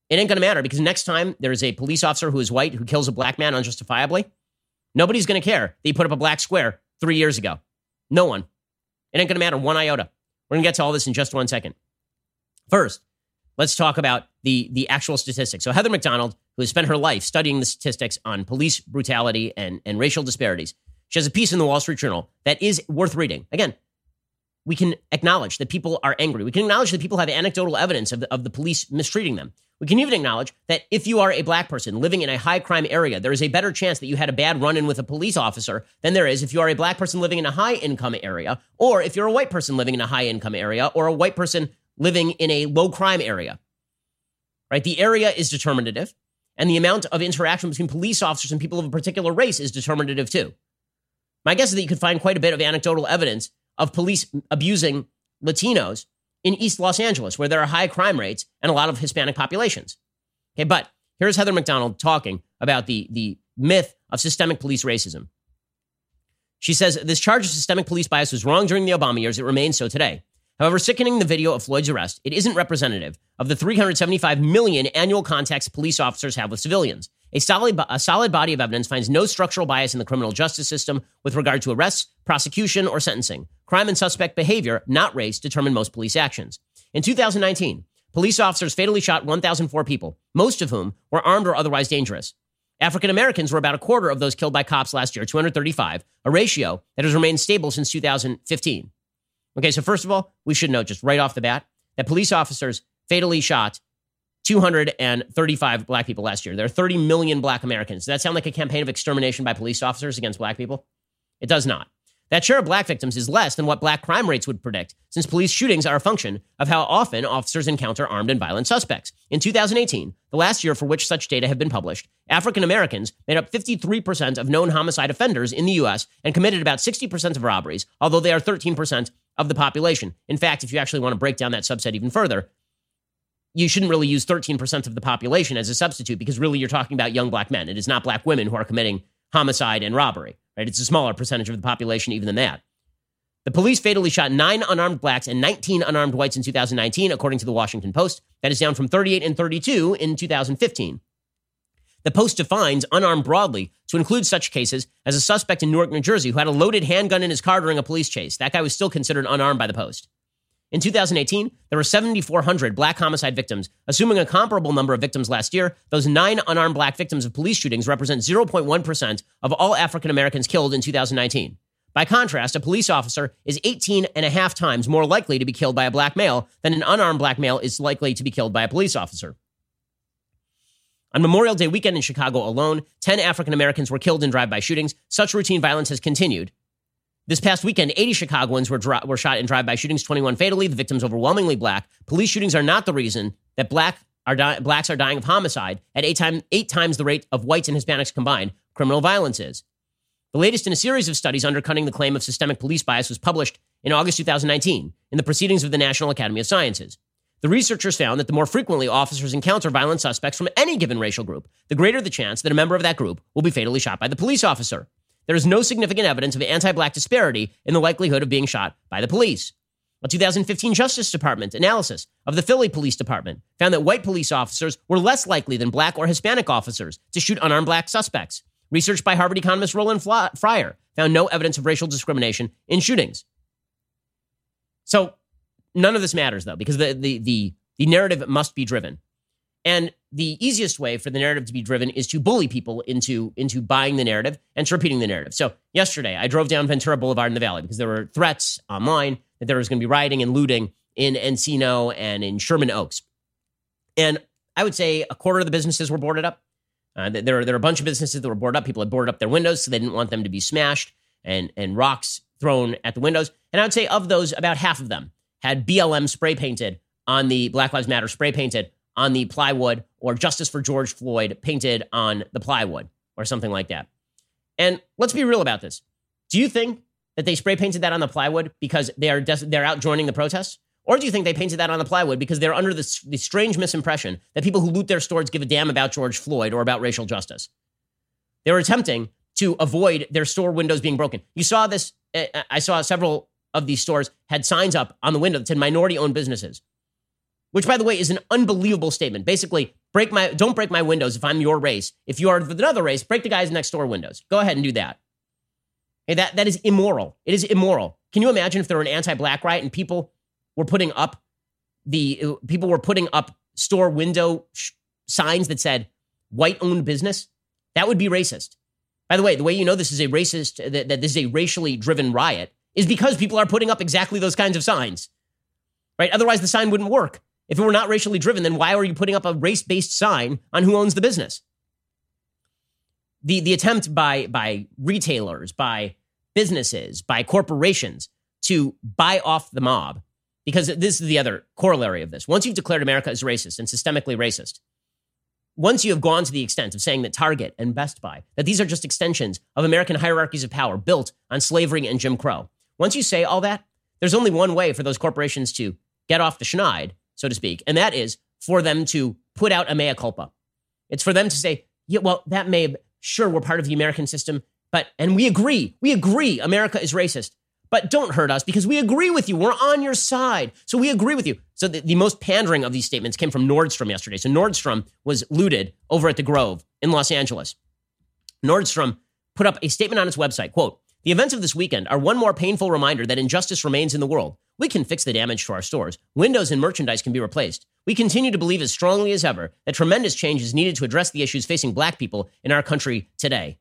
Speaker 1: It ain't going to matter because next time there is a police officer who is white who kills a black man unjustifiably, nobody's going to care that he put up a black square 3 years ago. No one. It ain't going to matter one iota. We're going to get to all this in just 1 second. First, let's talk about the actual statistics. So Heather McDonald, who has spent her life studying the statistics on police brutality and racial disparities, she has a piece in the Wall Street Journal that is worth reading. Again, we can acknowledge that people are angry. We can acknowledge that people have anecdotal evidence of the police mistreating them. We can even acknowledge that if you are a black person living in a high crime area, there is a better chance that you had a bad run-in with a police officer than there is if you are a black person living in a high income area, or if you're a white person living in a high income area, or a white person living in a low crime area. Right? The area is determinative, and the amount of interaction between police officers and people of a particular race is determinative too. My guess is that you could find quite a bit of anecdotal evidence of police abusing Latinos in East Los Angeles, where there are high crime rates and a lot of Hispanic populations. Okay, but here's Heather McDonald talking about the myth of systemic police racism. She says, this charge of systemic police bias was wrong during the Obama years. It remains so today. However, sickening the video of Floyd's arrest, it isn't representative of the 375 million annual contacts police officers have with civilians. A solid body of evidence finds no structural bias in the criminal justice system with regard to arrests, prosecution, or sentencing. Crime and suspect behavior, not race, determine most police actions. In 2019, police officers fatally shot 1,004 people, most of whom were armed or otherwise dangerous. African Americans were about a quarter of those killed by cops last year, 235, a ratio that has remained stable since 2015. Okay, so first of all, we should note just right off the bat that police officers fatally shot 235 black people last year. There are 30 million black Americans. Does that sound like a campaign of extermination by police officers against black people? It does not. That share of black victims is less than what black crime rates would predict, since police shootings are a function of how often officers encounter armed and violent suspects. In 2018, the last year for which such data have been published, African Americans made up 53% of known homicide offenders in the U.S. and committed about 60% of robberies, although they are 13% of the population. In fact, if you actually want to break down that subset even further, you shouldn't really use 13% of the population as a substitute because really you're talking about young black men. It is not black women who are committing homicide and robbery, right? It's a smaller percentage of the population even than that. The police fatally shot 9 unarmed blacks and 19 unarmed whites in 2019, according to the Washington Post. That is down from 38 and 32 in 2015. The Post defines unarmed broadly to include such cases as a suspect in Newark, New Jersey, who had a loaded handgun in his car during a police chase. That guy was still considered unarmed by the Post. In 2018, there were 7,400 black homicide victims. Assuming a comparable number of victims last year, those 9 unarmed black victims of police shootings represent 0.1% of all African Americans killed in 2019. By contrast, a police officer is 18.5 times more likely to be killed by a black male than an unarmed black male is likely to be killed by a police officer. On Memorial Day weekend in Chicago alone, 10 African Americans were killed in drive-by shootings. Such routine violence has continued. This past weekend, 80 Chicagoans were shot in drive-by shootings, 21 fatally, the victims overwhelmingly black. Police shootings are not the reason that blacks are dying of homicide at 8 times the rate of whites and Hispanics combined. Criminal violence is. The latest in a series of studies undercutting the claim of systemic police bias was published in August 2019 in the Proceedings of the National Academy of Sciences. The researchers found that the more frequently officers encounter violent suspects from any given racial group, the greater the chance that a member of that group will be fatally shot by the police officer. There is no significant evidence of anti-black disparity in the likelihood of being shot by the police. A 2015 Justice Department analysis of the Philly Police Department found that white police officers were less likely than black or Hispanic officers to shoot unarmed black suspects. Research by Harvard economist Roland Fryer found no evidence of racial discrimination in shootings. So none of this matters, though, because the narrative must be driven. And the easiest way for the narrative to be driven is to bully people into buying the narrative and to repeating the narrative. So yesterday, I drove down Ventura Boulevard in the Valley because there were threats online that there was going to be rioting and looting in Encino and in Sherman Oaks. And I would say a quarter of the businesses were boarded up. There are a bunch of businesses that were boarded up. People had boarded up their windows, so they didn't want them to be smashed and rocks thrown at the windows. And I would say of those, about half of them had BLM spray painted on the Black Lives Matter spray painted on the plywood, or Justice for George Floyd painted on the plywood, or something like that. And let's be real about this. Do you think that they spray painted that on the plywood because they're out joining the protests? Or do you think they painted that on the plywood because they're under the strange misimpression that people who loot their stores give a damn about George Floyd or about racial justice? They were attempting to avoid their store windows being broken. You saw this. I saw several of these stores had signs up on the window that said minority-owned businesses, which, by the way, is an unbelievable statement. Basically, don't break my windows if I'm your race. If you are another race, break the guys next door windows. Go ahead and do that. Okay, that is immoral. It is immoral. Can you imagine if there were an anti-black riot and people were putting up store window signs that said white-owned business? That would be racist. By the way you know this is a racist, that this is a racially driven riot is because people are putting up exactly those kinds of signs, right? Otherwise, the sign wouldn't work. If it were not racially driven, then why are you putting up a race-based sign on who owns the business? The attempt by retailers, by businesses, by corporations to buy off the mob, because this is the other corollary of this. Once you've declared America as racist and systemically racist, once you have gone to the extent of saying that Target and Best Buy, that these are just extensions of American hierarchies of power built on slavery and Jim Crow, once you say all that, there's only one way for those corporations to get off the schneid, so to speak, and that is for them to put out a mea culpa. It's for them to say, yeah, well, that may have, sure, we're part of the American system, and we agree, America is racist, but don't hurt us because we agree with you. We're on your side. So we agree with you. So the most pandering of these statements came from Nordstrom yesterday. So Nordstrom was looted over at the Grove in Los Angeles. Nordstrom put up a statement on its website, quote, "The events of this weekend are one more painful reminder that injustice remains in the world. We can fix the damage to our stores. Windows and merchandise can be replaced. We continue to believe as strongly as ever that tremendous change is needed to address the issues facing black people in our country today."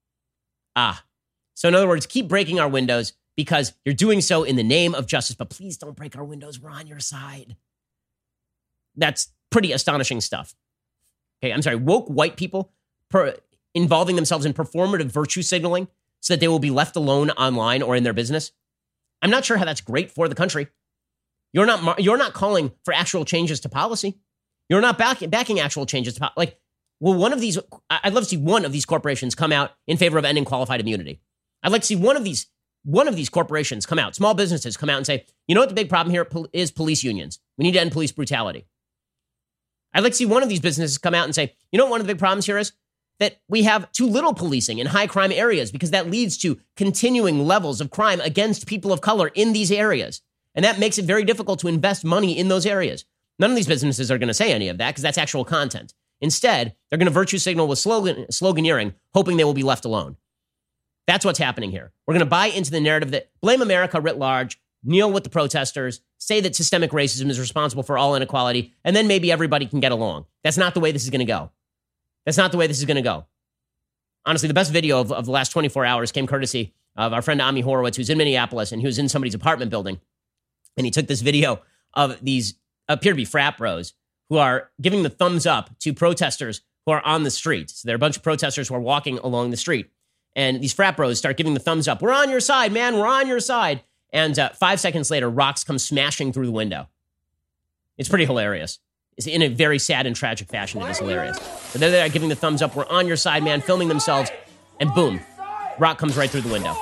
Speaker 1: So in other words, keep breaking our windows because you're doing so in the name of justice, but please don't break our windows. We're on your side. That's pretty astonishing stuff. Okay, I'm sorry, woke white people involving themselves in performative virtue signaling so that they will be left alone online or in their business. I'm not sure how that's great for the country. You're not calling for actual changes to policy. You're not backing actual changes to policy. Like, well, I'd love to see one of these corporations come out in favor of ending qualified immunity. I'd like to see one of these corporations come out, small businesses come out and say, you know what the big problem here is? Police unions. We need to end police brutality. I'd like to see one of these businesses come out and say, you know what one of the big problems here is? That we have too little policing in high crime areas because that leads to continuing levels of crime against people of color in these areas. And that makes it very difficult to invest money in those areas. None of these businesses are going to say any of that because that's actual content. Instead, they're going to virtue signal with sloganeering, hoping they will be left alone. That's what's happening here. We're going to buy into the narrative that blame America writ large, kneel with the protesters, say that systemic racism is responsible for all inequality, and then maybe everybody can get along. That's not the way this is going to go. That's not the way this is going to go. Honestly, the best video of the last 24 hours came courtesy of our friend Ami Horowitz, who's in Minneapolis, and he was in somebody's apartment building. And he took this video of these appear to be frat bros who are giving the thumbs up to protesters who are on the street. So there are a bunch of protesters who are walking along the street. And these frat bros start giving the thumbs up. We're on your side, man. We're on your side. And 5 seconds later, rocks come smashing through the window. It's pretty hilarious. It's in a very sad and tragic fashion. It is hilarious. But they're there giving the thumbs up. We're on your side, man. Filming themselves. And boom, rock comes right through the window.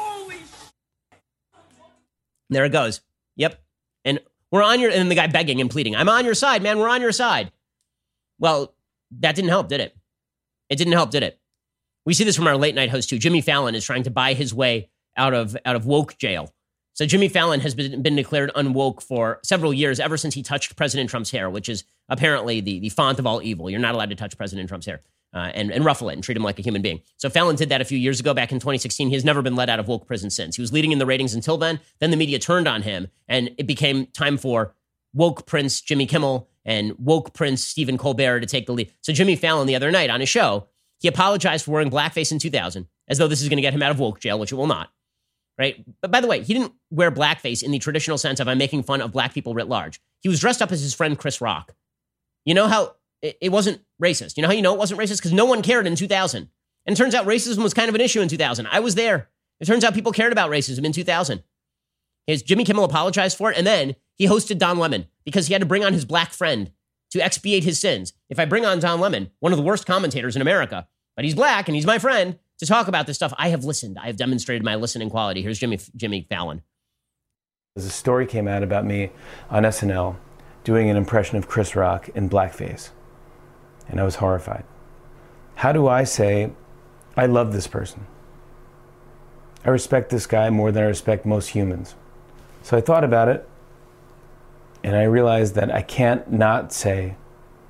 Speaker 1: And there it goes. Yep. And we're on your, and the guy begging and pleading, I'm on your side, man. We're on your side. Well, that didn't help, did it? It didn't help, did it? We see this from our late night host too. Jimmy Fallon is trying to buy his way out of woke jail. So Jimmy Fallon has been declared unwoke for several years, ever since he touched President Trump's hair, which is apparently the font of all evil. You're not allowed to touch President Trump's hair and ruffle it and treat him like a human being. So Fallon did that a few years ago, back in 2016. He has never been let out of woke prison since. He was leading in the ratings until then. Then the media turned on him, and it became time for woke Prince Jimmy Kimmel and woke Prince Stephen Colbert to take the lead. So Jimmy Fallon the other night on his show, he apologized for wearing blackface in 2000, as though this is going to get him out of woke jail, which it will not. Right? But by the way, he didn't wear blackface in the traditional sense of I'm making fun of black people writ large. He was dressed up as his friend Chris Rock. You know how it wasn't racist? You know how you know it wasn't racist? Because no one cared in 2000. And it turns out racism was kind of an issue in 2000. I was there. It turns out people cared about racism in 2000. Jimmy Kimmel apologized for it, and then he hosted Don Lemon because he had to bring on his black friend to expiate his sins. If I bring on Don Lemon, one of the worst commentators in America, but he's black and he's my friend, to talk about this stuff, I have listened. I have demonstrated my listening quality. Here's Jimmy Fallon.
Speaker 15: A story came out about me on SNL doing an impression of Chris Rock in blackface, and I was horrified. How do I say, I love this person? I respect this guy more than I respect most humans. So I thought about it, and I realized that I can't not say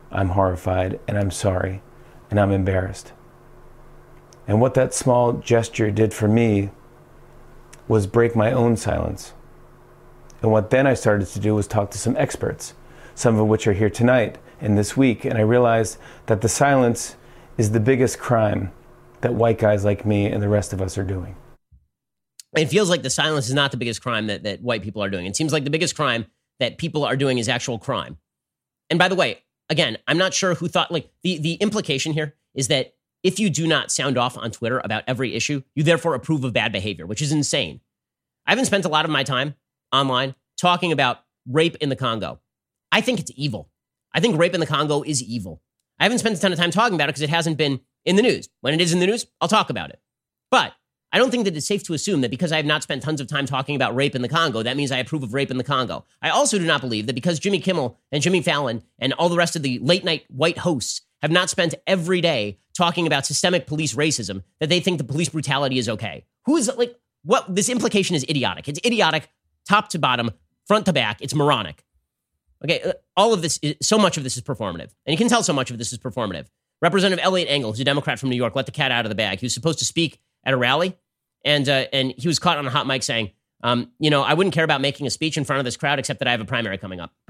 Speaker 15: I'm horrified, and I'm sorry, and I'm embarrassed. And what that small gesture did for me was break my own silence. And what then I started to do was talk to some experts, some of which are here tonight and this week, and I realized that the silence is the biggest crime that white guys like me and the rest of us are doing.
Speaker 1: It feels like the silence is not the biggest crime that white people are doing. It seems like the biggest crime that people are doing is actual crime. And by the way, again, I'm not sure who thought, like, the implication here is that if you do not sound off on Twitter about every issue, you therefore approve of bad behavior, which is insane. I haven't spent a lot of my time online talking about rape in the Congo. I think it's evil. I think rape in the Congo is evil. I haven't spent a ton of time talking about it because it hasn't been in the news. When it is in the news, I'll talk about it. But I don't think that it's safe to assume that because I have not spent tons of time talking about rape in the Congo, that means I approve of rape in the Congo. I also do not believe that because Jimmy Kimmel and Jimmy Fallon and all the rest of the late night white hosts have not spent every day talking about systemic police racism, that they think the police brutality is okay. Who is, like, what? This implication is idiotic. It's idiotic, top to bottom, front to back. It's moronic. Okay, all of this, so much of this is performative. And you can tell so much of this is performative. Representative Elliot Engel, who's a Democrat from New York, let the cat out of the bag. He was supposed to speak at a rally, and he was caught on a hot mic saying, I wouldn't care about making a speech in front of this crowd except that I have a primary coming up.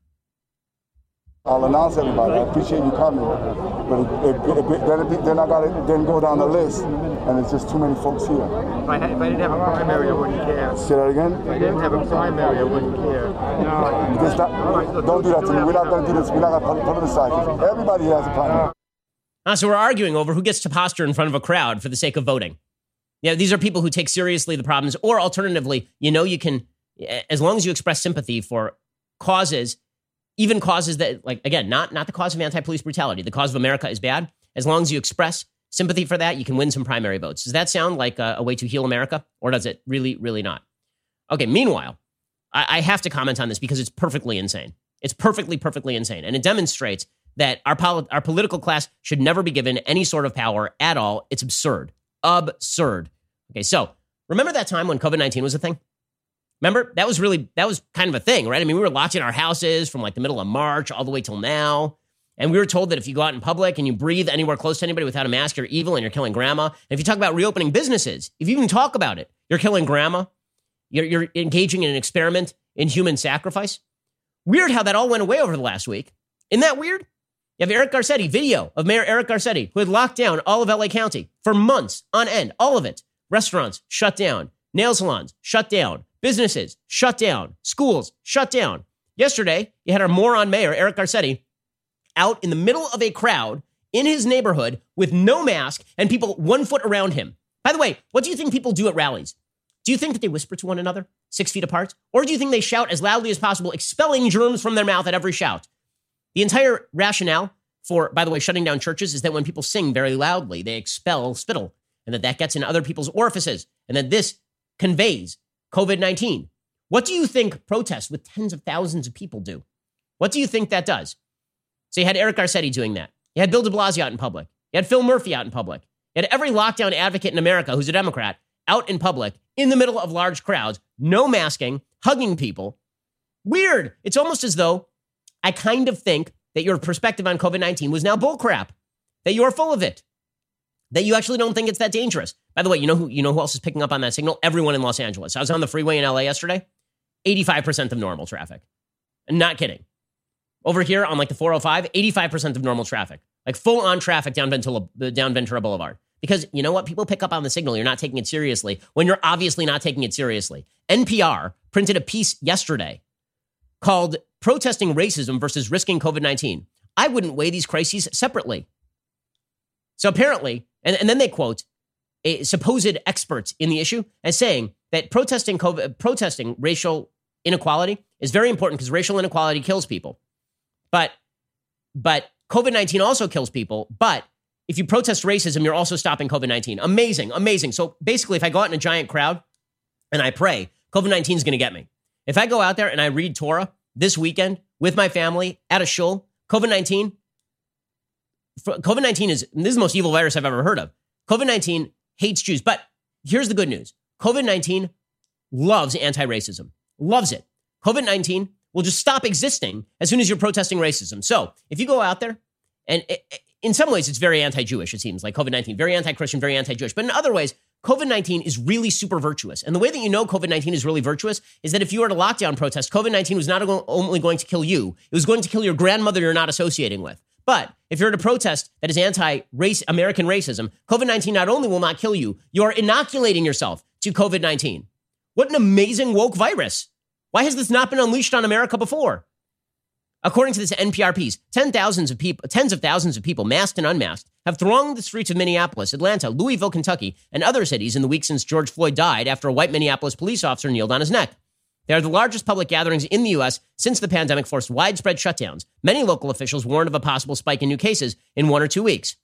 Speaker 16: I'll announce everybody. I appreciate you coming, but then I got to then go down the list, and it's just too many folks here.
Speaker 17: If I didn't have a primary, I wouldn't care.
Speaker 16: Say that again?
Speaker 17: If I didn't have a primary, I wouldn't care.
Speaker 16: No, don't do that to me. We're not going to do this. We're not going to politicize it. Everybody has a primary.
Speaker 1: So we're arguing over who gets to posture in front of a crowd for the sake of voting. Yeah, these are people who take seriously the problems, or alternatively, you can, as long as you express sympathy for causes, even causes that, like, again, not the cause of anti-police brutality. The cause of America is bad. As long as you express sympathy for that, you can win some primary votes. Does that sound like a way to heal America, or does it really, really not? Okay, meanwhile, I have to comment on this because it's perfectly insane. It's perfectly insane. And it demonstrates that our political class should never be given any sort of power at all. It's absurd. Absurd. Okay, so remember that time when COVID-19 was a thing? Remember? That was kind of a thing, right? I mean, we were locked in our houses from like the middle of March all the way till now. And we were told that if you go out in public and you breathe anywhere close to anybody without a mask, you're evil and you're killing grandma. And if you talk about reopening businesses, if you even talk about it, you're killing grandma. You're engaging in an experiment in human sacrifice. Weird how that all went away over the last week. Isn't that weird? You have Eric Garcetti, video of Mayor Eric Garcetti, who had locked down all of LA County for months on end, all of it. Restaurants shut down, nail salons shut down, businesses shut down, schools shut down. Yesterday, you had our moron mayor, Eric Garcetti, out in the middle of a crowd in his neighborhood with no mask and people 1 foot around him. By the way, what do you think people do at rallies? Do you think that they whisper to one another 6 feet apart? Or do you think they shout as loudly as possible, expelling germs from their mouth at every shout? The entire rationale for, by the way, shutting down churches is that when people sing very loudly, they expel spittle, and that gets in other people's orifices, and that this conveys COVID-19. What do you think protests with tens of thousands of people do? What do you think that does? So you had Eric Garcetti doing that. You had Bill de Blasio out in public. You had Phil Murphy out in public. You had every lockdown advocate in America who's a Democrat out in public in the middle of large crowds, no masking, hugging people. Weird. It's almost as though I kind of think that your perspective on COVID-19 was now bullcrap, that you're full of it, that you actually don't think it's that dangerous. By the way, you know who else is picking up on that signal? Everyone in Los Angeles. I was on the freeway in LA yesterday. 85% of normal traffic. Not kidding. Over here on like the 405, 85% of normal traffic. Like full on traffic down Ventura Boulevard. Because you know what? People pick up on the signal. You're not taking it seriously when you're obviously not taking it seriously. NPR printed a piece yesterday called Protesting Racism versus Risking COVID-19. I wouldn't weigh these crises separately. So apparently, and then they quote supposed experts in the issue as saying that protesting racial inequality is very important because racial inequality kills people. But COVID-19 also kills people. But if you protest racism, you're also stopping COVID-19. Amazing. So basically, if I go out in a giant crowd and I pray, COVID-19 is going to get me. If I go out there and I read Torah this weekend with my family at a shul, COVID-19 is the most evil virus I've ever heard of. COVID-19 hates Jews. But here's the good news. COVID-19 loves anti-racism. Loves it. COVID-19 will just stop existing as soon as you're protesting racism. So if you go out there, and in some ways it's very anti-Jewish, it seems like COVID-19, very anti-Christian, very anti-Jewish. But in other ways, COVID-19 is really super virtuous. And the way that you know COVID-19 is really virtuous is that if you were at a lockdown protest, COVID-19 was not only going to kill you, it was going to kill your grandmother you're not associating with. But if you're at a protest that is anti-American racism, COVID-19 not only will not kill you, you're inoculating yourself to COVID-19. What an amazing woke virus. Why has this not been unleashed on America before? According to this NPR piece, tens of thousands of people, masked and unmasked, have thronged the streets of Minneapolis, Atlanta, Louisville, Kentucky, and other cities in the week since George Floyd died after a white Minneapolis police officer kneeled on his neck. They are the largest public gatherings in the U.S. since the pandemic forced widespread shutdowns. Many local officials warned of a possible spike in new cases in 1 or 2 weeks.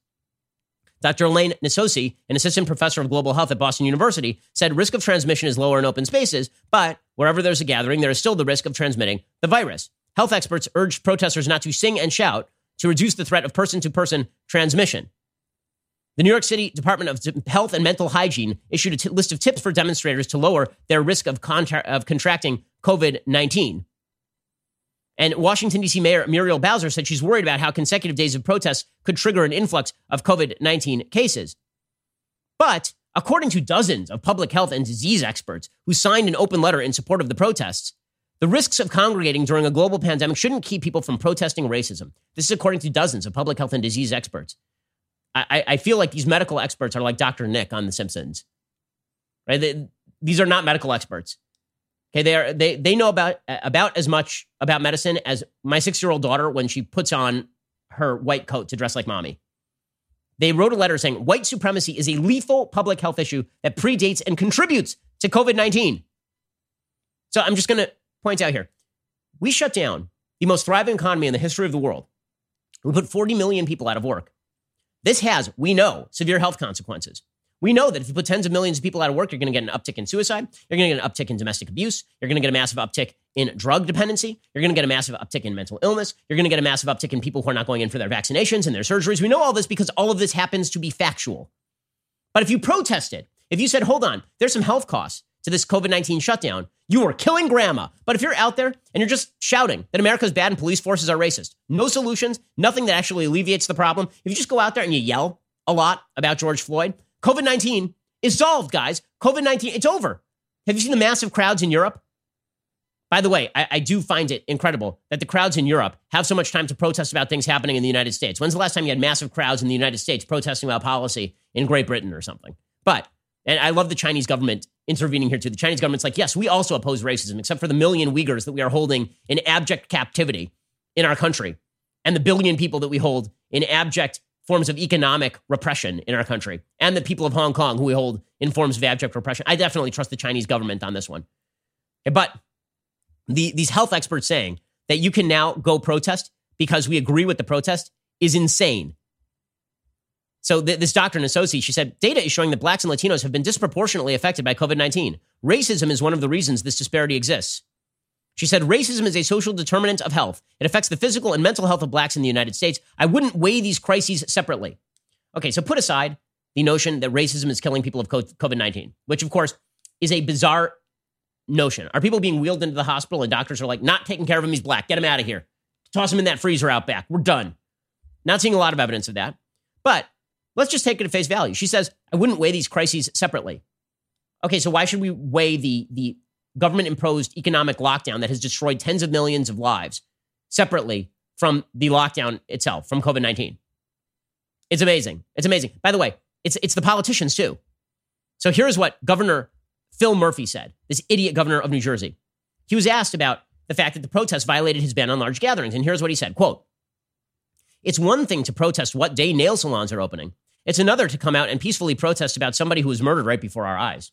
Speaker 1: Dr. Elaine Nasosi, an assistant professor of global health at Boston University, said risk of transmission is lower in open spaces, but wherever there's a gathering, there is still the risk of transmitting the virus. Health experts urged protesters not to sing and shout to reduce the threat of person-to-person transmission. The New York City Department of Health and Mental Hygiene issued a list of tips for demonstrators to lower their risk of contracting COVID-19. And Washington, D.C. Mayor Muriel Bowser said she's worried about how consecutive days of protests could trigger an influx of COVID-19 cases. But according to dozens of public health and disease experts who signed an open letter in support of the protests, the risks of congregating during a global pandemic shouldn't keep people from protesting racism. This is according to dozens of public health and disease experts. I feel like these medical experts are like Dr. Nick on The Simpsons. Right? These are not medical experts. Okay, they know about as much about medicine as my 6-year-old daughter when she puts on her white coat to dress like mommy. They wrote a letter saying white supremacy is a lethal public health issue that predates and contributes to COVID-19. So I'm just going to point out here. We shut down the most thriving economy in the history of the world. We put 40 million people out of work. This has, we know, severe health consequences. We know that if you put tens of millions of people out of work, you're going to get an uptick in suicide. You're going to get an uptick in domestic abuse. You're going to get a massive uptick in drug dependency. You're going to get a massive uptick in mental illness. You're going to get a massive uptick in people who are not going in for their vaccinations and their surgeries. We know all this because all of this happens to be factual. But if you protested, if you said, hold on, there's some health costs to this COVID-19 shutdown, you are killing grandma. But if you're out there and you're just shouting that America's bad and police forces are racist, no solutions, nothing that actually alleviates the problem, if you just go out there and you yell a lot about George Floyd, COVID-19 is solved, guys. COVID-19, it's over. Have you seen the massive crowds in Europe? By the way, I do find it incredible that the crowds in Europe have so much time to protest about things happening in the United States. When's the last time you had massive crowds in the United States protesting about policy in Great Britain or something? And I love the Chinese government intervening here too. The Chinese government's like, yes, we also oppose racism, except for the million Uyghurs that we are holding in abject captivity in our country, and the billion people that we hold in abject forms of economic repression in our country, and the people of Hong Kong who we hold in forms of abject repression. I definitely trust the Chinese government on this one. But these health experts saying that you can now go protest because we agree with the protest is insane. So this Dr. Nasosi, she said, data is showing that blacks and Latinos have been disproportionately affected by COVID-19. Racism is one of the reasons this disparity exists. She said, racism is a social determinant of health. It affects the physical and mental health of blacks in the United States. I wouldn't weigh these crises separately. Okay, so put aside the notion that racism is killing people of COVID-19, which of course is a bizarre notion. Are people being wheeled into the hospital and doctors are like, not taking care of him, he's black, get him out of here. Toss him in that freezer out back, we're done. Not seeing a lot of evidence of that. But let's just take it at face value. She says, I wouldn't weigh these crises separately. Okay, so why should we weigh the government-imposed economic lockdown that has destroyed tens of millions of lives separately from the lockdown itself, from COVID-19? It's amazing. It's amazing. By the way, it's the politicians too. So here's what Governor Phil Murphy said, this idiot governor of New Jersey. He was asked about the fact that the protests violated his ban on large gatherings. And here's what he said, quote, it's one thing to protest what day nail salons are opening. It's another to come out and peacefully protest about somebody who was murdered right before our eyes.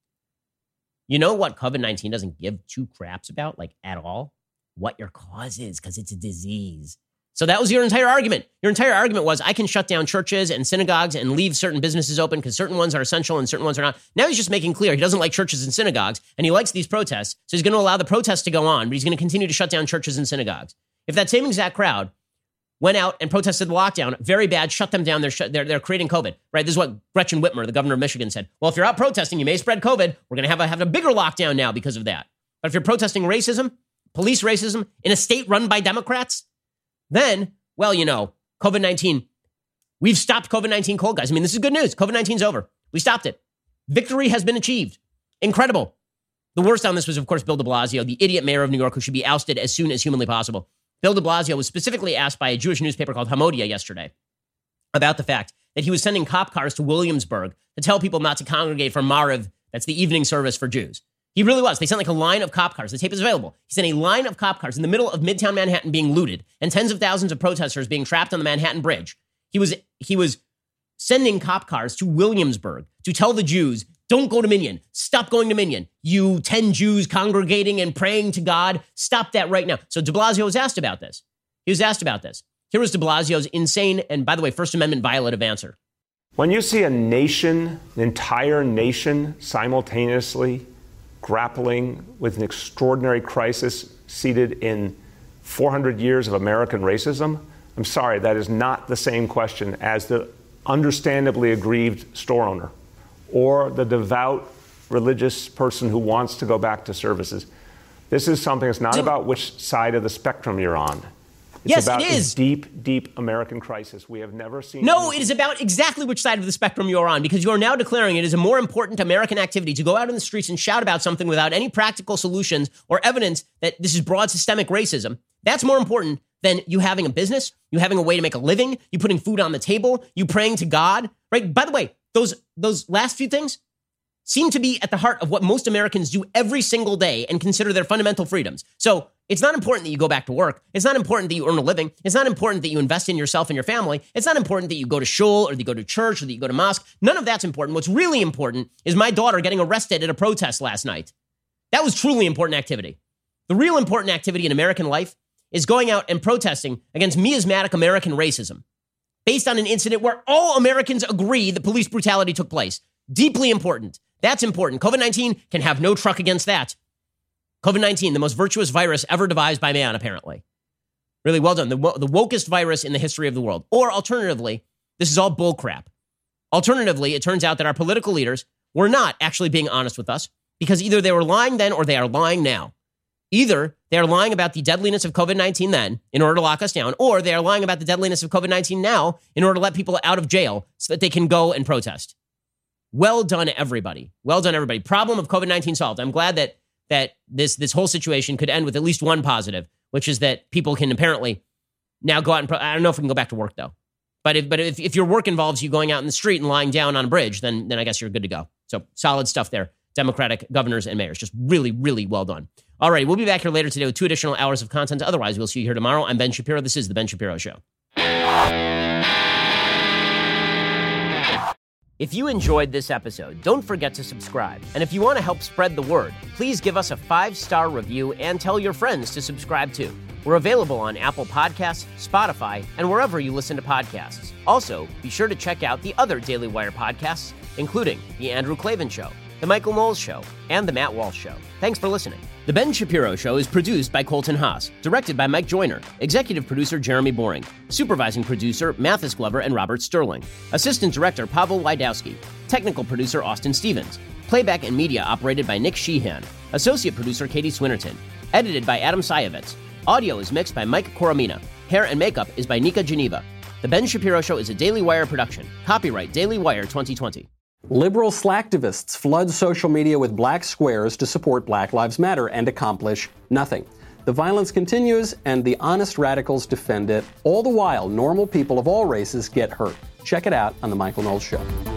Speaker 1: You know what COVID-19 doesn't give two craps about, like at all? What your cause is, because it's a disease. So that was your entire argument. Your entire argument was, I can shut down churches and synagogues and leave certain businesses open because certain ones are essential and certain ones are not. Now he's just making clear he doesn't like churches and synagogues, and he likes these protests, so he's going to allow the protests to go on, but he's going to continue to shut down churches and synagogues. If that same exact crowd went out and protested the lockdown, very bad, shut them down, they're creating COVID, right? This is what Gretchen Whitmer, the governor of Michigan, said. Well, if you're out protesting, you may spread COVID. We're going to have a bigger lockdown now because of that. But if you're protesting racism, police racism in a state run by Democrats, then, well, COVID-19, we've stopped COVID-19 cold, guys. I mean, this is good news. COVID-19's over. We stopped it. Victory has been achieved. Incredible. The worst on this was, of course, Bill de Blasio, the idiot mayor of New York who should be ousted as soon as humanly possible. Bill de Blasio was specifically asked by a Jewish newspaper called Hamodia yesterday about the fact that he was sending cop cars to Williamsburg to tell people not to congregate for Mariv, that's the evening service for Jews. He really was. They sent like a line of cop cars. The tape is available. He sent a line of cop cars in the middle of Midtown Manhattan being looted and tens of thousands of protesters being trapped on the Manhattan Bridge. He was sending cop cars to Williamsburg to tell the Jews, don't go to Minyan. Stop going to Minyan. You 10 Jews congregating and praying to God, stop that right now. So de Blasio was asked about this. He was asked about this. Here was de Blasio's insane and, by the way, First Amendment violative answer.
Speaker 18: When you see a nation, an entire nation, simultaneously grappling with an extraordinary crisis seated in 400 years of American racism, I'm sorry, that is not the same question as the understandably aggrieved store owner or the devout religious person who wants to go back to services. This is something that's not about which side of the spectrum you're on. It's about a deep, deep American crisis we have never seen.
Speaker 1: No, it is about exactly which side of the spectrum you're on, because you are now declaring it is a more important American activity to go out in the streets and shout about something without any practical solutions or evidence that this is broad systemic racism. That's more important than you having a business, you having a way to make a living, you putting food on the table, you praying to God, right? By the way, those last few things seem to be at the heart of what most Americans do every single day and consider their fundamental freedoms. So it's not important that you go back to work. It's not important that you earn a living. It's not important that you invest in yourself and your family. It's not important that you go to shul or that you go to church or that you go to mosque. None of that's important. What's really important is my daughter getting arrested at a protest last night. That was truly important activity. The real important activity in American life is going out and protesting against miasmatic American racism based on an incident where all Americans agree that police brutality took place. Deeply important. That's important. COVID-19 can have no truck against that. COVID-19, the most virtuous virus ever devised by man, apparently. Really well done. The wokest virus in the history of the world. Or alternatively, this is all bullcrap. Alternatively, it turns out that our political leaders were not actually being honest with us because either they were lying then or they are lying now. Either they are lying about the deadliness of COVID-19 then in order to lock us down, or they are lying about the deadliness of COVID-19 now in order to let people out of jail so that they can go and protest. Well done, everybody. Well done, everybody. Problem of COVID-19 solved. I'm glad that this whole situation could end with at least one positive, which is that people can apparently now go out and I don't know if we can go back to work, though. But if your work involves you going out in the street and lying down on a bridge, then I guess you're good to go. So solid stuff there. Democratic governors and mayors. Just really, really well done. All right, we'll be back here later today with 2 additional hours of content. Otherwise, we'll see you here tomorrow. I'm Ben Shapiro. This is The Ben Shapiro Show. If you enjoyed this episode, don't forget to subscribe. And if you want to help spread the word, please give us a 5-star review and tell your friends to subscribe too. We're available on Apple Podcasts, Spotify, and wherever you listen to podcasts. Also, be sure to check out the other Daily Wire podcasts, including The Andrew Klavan Show, The Michael Knowles Show, and The Matt Walsh Show. Thanks for listening. The Ben Shapiro Show is produced by Colton Haas, directed by Mike Joyner, executive producer Jeremy Boring, supervising producer Mathis Glover and Robert Sterling, assistant director Pavel Wydowski, technical producer Austin Stevens, playback and media operated by Nick Sheehan, associate producer Katie Swinnerton, edited by Adam Sayevitz. Audio is mixed by Mike Coromina. Hair and makeup is by Nika Geneva. The Ben Shapiro Show is a Daily Wire production. Copyright Daily Wire 2020.
Speaker 19: Liberal slacktivists flood social media with black squares to support Black Lives Matter and accomplish nothing. The violence continues, and the honest radicals defend it. All the while, normal people of all races get hurt. Check it out on The Michael Knowles Show.